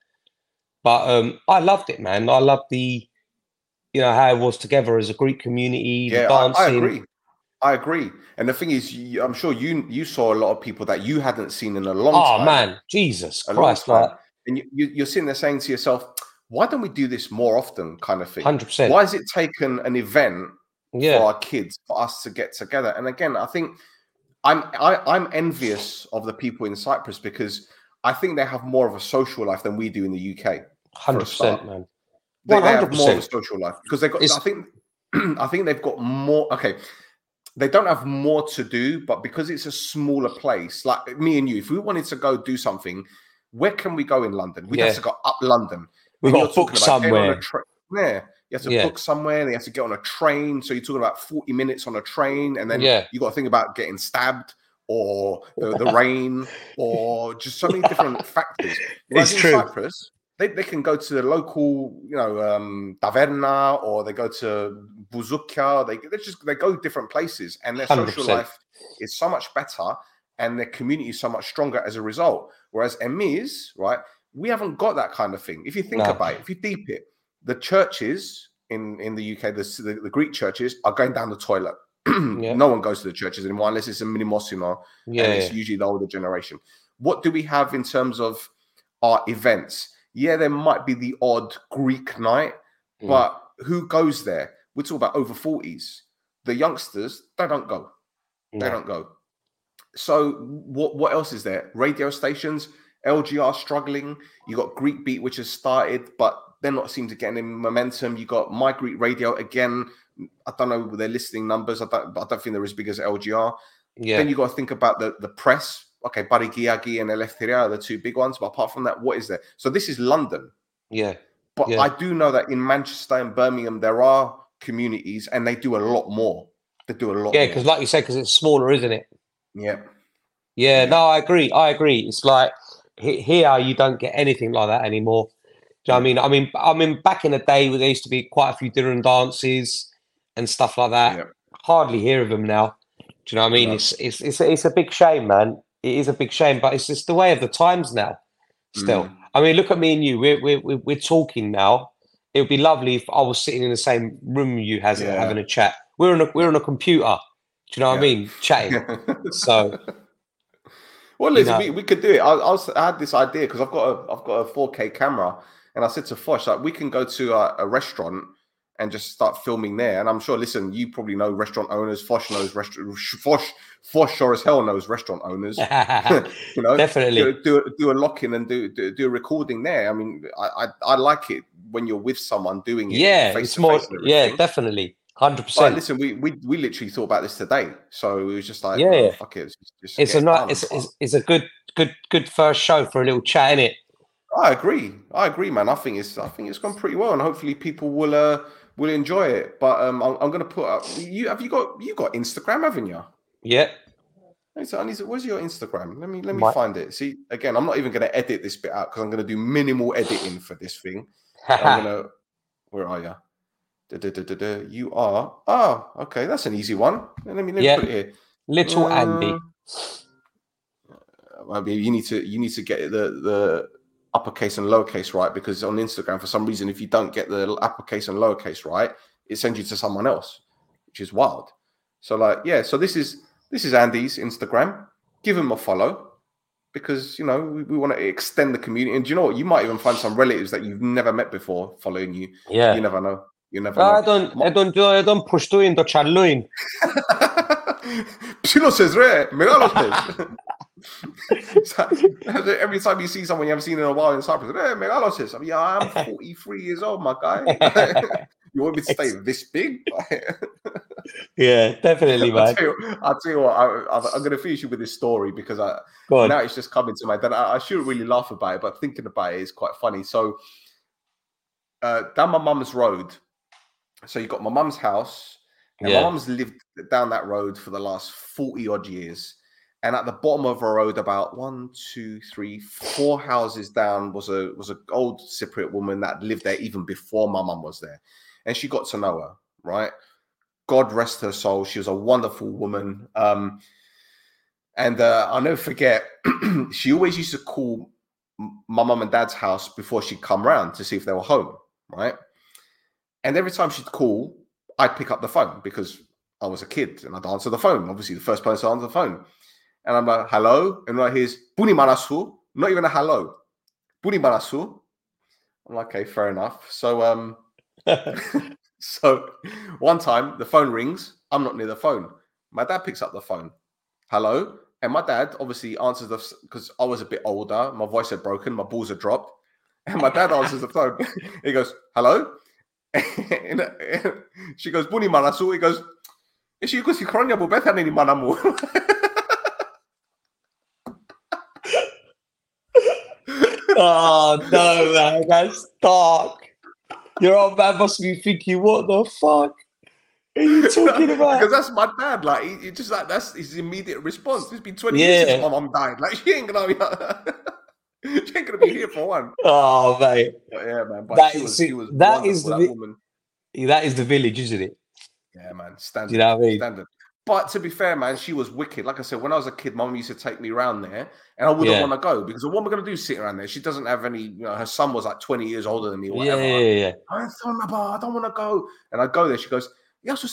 But I loved it, man. I loved the, how it was together as a Greek community. Yeah, dancing. I agree. And the thing is, I'm sure you saw a lot of people that you hadn't seen in a long time. Oh, man. Jesus Christ. And you're sitting there saying to yourself, why don't we do this more often kind of thing? 100%. Why has it taken an event for our kids, for us to get together? And again, I think I'm envious of the people in Cyprus because I think they have more of a social life than we do in the UK. 100%, man. They have more of a social life because they've got. I think they've got more. Okay, they don't have more to do, but because it's a smaller place, like me and you, if we wanted to go do something, where can we go in London? We'd have to go up London. We've got to book somewhere. You have to book somewhere. They have to get on a train. So you're talking about 40 minutes on a train, and then you got to think about getting stabbed or the rain or just so many different factors. It's true. Cyprus, they can go to the local, taverna, or they go to Bouzoukia. They go different places, and their 100%. social life is so much better, and their community is so much stronger as a result. Whereas Emirs, right, we haven't got that kind of thing. If you think about it, if you deep it, the churches in the UK, the Greek churches are going down the toilet. No one goes to the churches anymore unless it's a minimosimo, and it's usually the older generation. What do we have in terms of our events? Yeah, there might be the odd Greek night, but who goes there? We're talking about over 40s. The youngsters, they don't go. They don't go. So what else is there? Radio stations, LGR struggling. You got Greek Beat, which has started, but they're not seem to get any momentum. You got My Greek Radio again. I don't know their listening numbers. I don't think they're as big as LGR. Yeah. Then you got to think about the press. Okay, Barigiagi and Eleftheria are the two big ones. But apart from that, what is there? So this is London. Yeah. But I do know that in Manchester and Birmingham, there are communities and they do a lot more. They do a lot more. Yeah, because like you said, because it's smaller, isn't it? Yeah. Yeah, no, I agree. It's like here you don't get anything like that anymore. Do you know what I mean? I mean, back in the day, there used to be quite a few dinner and dances and stuff like that. Yeah. Hardly hear of them now. Do you know what I mean? Yeah. It's a big shame, man. It is a big shame, but it's just the way of the times now. Still, I mean, look at me and you. We're talking now. It would be lovely if I was sitting in the same room you having a chat. We're on a computer. Do you know what I mean? Chatting. So. Well, listen, we could do it. I had this idea because I've got a 4K camera, and I said to Fosh, like, we can go to a restaurant and just start filming there. And I'm sure, listen, you probably know restaurant owners. Fosh knows Fosh sure as hell knows restaurant owners. Definitely do a lock-in and do a recording there. I mean, I like it when you're with someone doing it. Yeah, it's more. Yeah, definitely. 100%. But listen, we literally thought about this today, so it was just like, fuck it. It's a good first show for a little chat, innit? I agree, man. I think it's gone pretty well, and hopefully people will enjoy it. But I'm going to put up. You got Instagram, haven't you? Yeah. So where's your Instagram? Let me find it. See, again, I'm not even going to edit this bit out because I'm going to do minimal editing for this thing. Where are you? You are. Oh, okay. That's an easy one. Let me put it here. Little Andy. I mean, you need to get the uppercase and lowercase right, because on Instagram, for some reason, if you don't get the uppercase and lowercase right, it sends you to someone else, which is wild. So like, yeah, so this is Andy's Instagram. Give him a follow, because we want to extend the community. And do you know what? You might even find some relatives that you've never met before following you. Yeah, you never know. I don't push to into Charluin. Every time you see someone you haven't seen in a while in Cyprus, megalosis. I mean, I'm 43 years old, my guy. You want me to stay this big? Yeah, definitely, man. I'll tell you what, I'm going to finish you with this story, because now it's just coming to my head. I shouldn't really laugh about it, but thinking about it is quite funny. So down my mum's road, so you got my mum's house, and my mum's lived down that road for the last 40 odd years. And at the bottom of a road, about 1, 2, 3, 4 houses down, was a old Cypriot woman that lived there even before my mum was there. And she got to know her, right? God rest her soul. She was a wonderful woman. And I'll never forget, she always used to call my mum and dad's house before she'd come round to see if they were home, right? And every time she'd call, I'd pick up the phone, because I was a kid and I'd answer the phone. Obviously, the first person to answer the phone. And I'm like, hello? And I hear, Buni Manasu. Not even a hello. Buni Manasu. I'm like, okay, fair enough. So, so one time the phone rings. I'm not near the phone. My dad picks up the phone. Hello? And my dad obviously answers because I was a bit older. My voice had broken. My balls had dropped. And my dad answers the phone. He goes, hello? And she goes, Buni Manasu. He goes, Ishi yuko si kronya bubetha nini manamu. Oh no, man, that's dark. Your old man must be thinking, what the fuck are you talking about? Because that's my dad. Like, he just like, that's his immediate response. It's been 20 years since my mum died. Like, she ain't gonna be here for one. Oh, mate. But yeah, man. But she was that woman. That is the village, isn't it? Yeah, man. Standard. Do you know what I mean? Standard. But to be fair, man, she was wicked. Like I said, when I was a kid, mum used to take me around there, and I wouldn't want to go, because what am I going to do sit around there? She doesn't have any, her son was like 20 years older than me or whatever. Yeah. I don't want to go. And I go there. She goes, yes.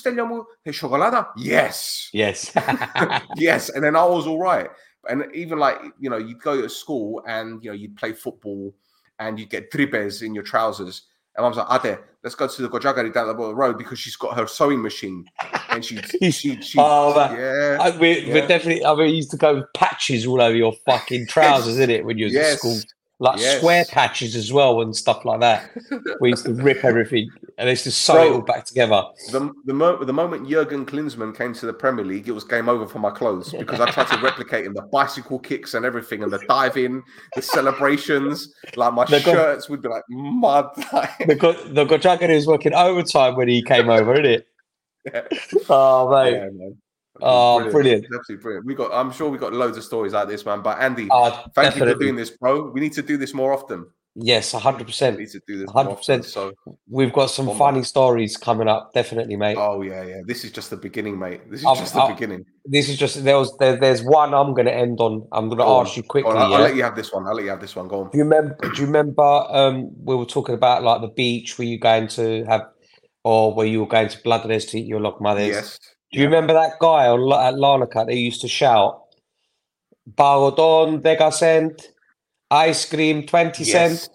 Yes. Yes. And then I was all right. And even like, you'd go to school and, you'd play football and you'd get dribes in your trousers. And I was like, Ade, let's go to the Gojagari down the road, because she's got her sewing machine. And she yeah. We're definitely, we used to go with patches all over your fucking trousers, isn't it, when you was at school? Like square patches as well and stuff like that. We used to rip everything and it's just sew it all back together. The moment Jurgen Klinsmann came to the Premier League, it was game over for my clothes, because I tried to replicate him, the bicycle kicks and everything, and the diving, the celebrations. Like my shirts would be like mud. The Gojagari was working overtime when he came over, isn't it? Yeah. Oh, mate. Yeah, man. Brilliant. Absolutely brilliant. I'm sure we got loads of stories like this, man. But Andy, thank you for doing this, bro. We need to do this more often. Yes, 100%. We need to do this 100%. more often, so we've got some funny stories coming up, definitely, mate. Oh yeah. This is just the beginning, mate. This is just the beginning. This is just there's one I'm going to end on. I'm going to ask you quickly. I'll let you have this one. Go on. Do you remember? We were talking about like the beach where you going to have, or where you were going to Bloodres to eat your lokmades? Yes. Do you remember that guy at Larnaca that used to shout, "Barodon Dega cent, ice cream 20 cents"?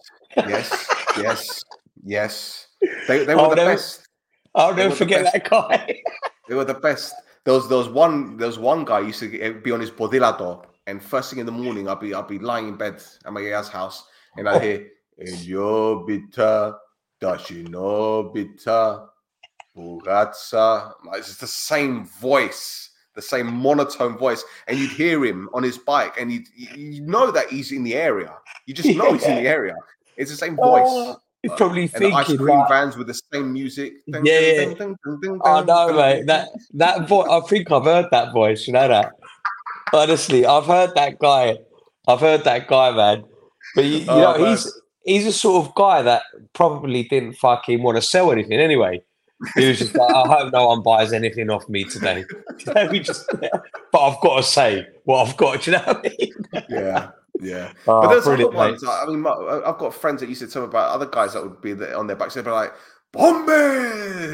Yes. They were the best. I'll never forget that guy. They were the best. There was one guy used to be on his bodilador, and first thing in the morning, I'll be lying in bed at my dad's house, and I hear "Elio bita, dashino bita, bugatsa." It's just the same voice, the same monotone voice, and you'd hear him on his bike, and you know that he's in the area. You just know he's in the area. It's the same voice. He's probably thinking, and the ice cream vans with the same music. I know, mate. That voice. I think I've heard that voice. You know that. Honestly, I've heard that guy. Man. But you know, he's a sort of guy that probably didn't fucking want to sell anything anyway. He was just like, I hope no one buys anything off me today. But I've got to say what I've got. Do you know what I mean? Yeah. Oh, But there's other brilliant, mate. ones. I mean, I've got friends that used to tell me about other guys that would be on their backs. They'd be like, Bombay!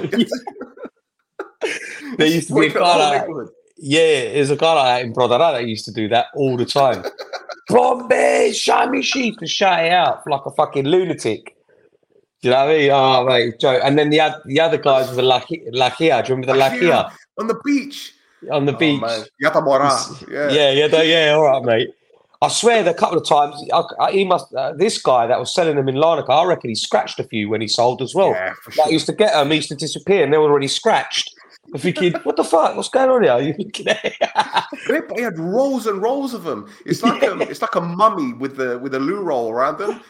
There used to be a guy like that. Yeah, there's a guy like that in Brodera that used to do that all the time. Bombay, Shami Sheep, to shout it out like a fucking lunatic. Do you know what I mean? Oh, mate, joke. And then the other guys with the Lakia. Do you remember the Lakia? On the beach. On the beach. Man. Yatamora. Yeah, all right, mate. I swear that a couple of times, he must. This guy that was selling them in Larnaca, I reckon he scratched a few when he sold as well. Yeah, for sure. Like, he used to get them, he used to disappear, and they were already scratched. I'm thinking, what the fuck? What's going on here? He had rolls and rolls of them. It's like it's like a mummy with a loo roll around them.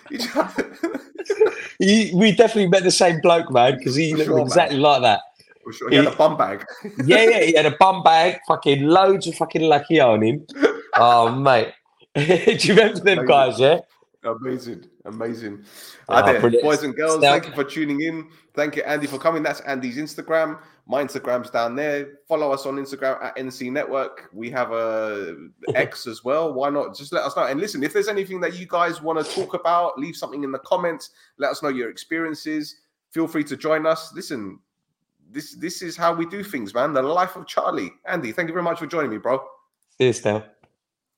We definitely met the same bloke, man, because he looked exactly like that. For sure. He had a bum bag. Yeah, he had a bum bag, fucking loads of fucking Lakia on him. Oh, mate. Do you remember them guys, yeah? Amazing. Boys and girls, thank you for tuning in. Thank you, Andy, for coming. That's Andy's Instagram. My Instagram's down there. Follow us on Instagram at NC Network. We have a X as well. Why not? Just let us know. And listen, if there's anything that you guys want to talk about, leave something in the comments. Let us know your experiences. Feel free to join us. Listen, this is how we do things, man. The life of Charlie. Andy, thank you very much for joining me, bro. Cheers, Dale.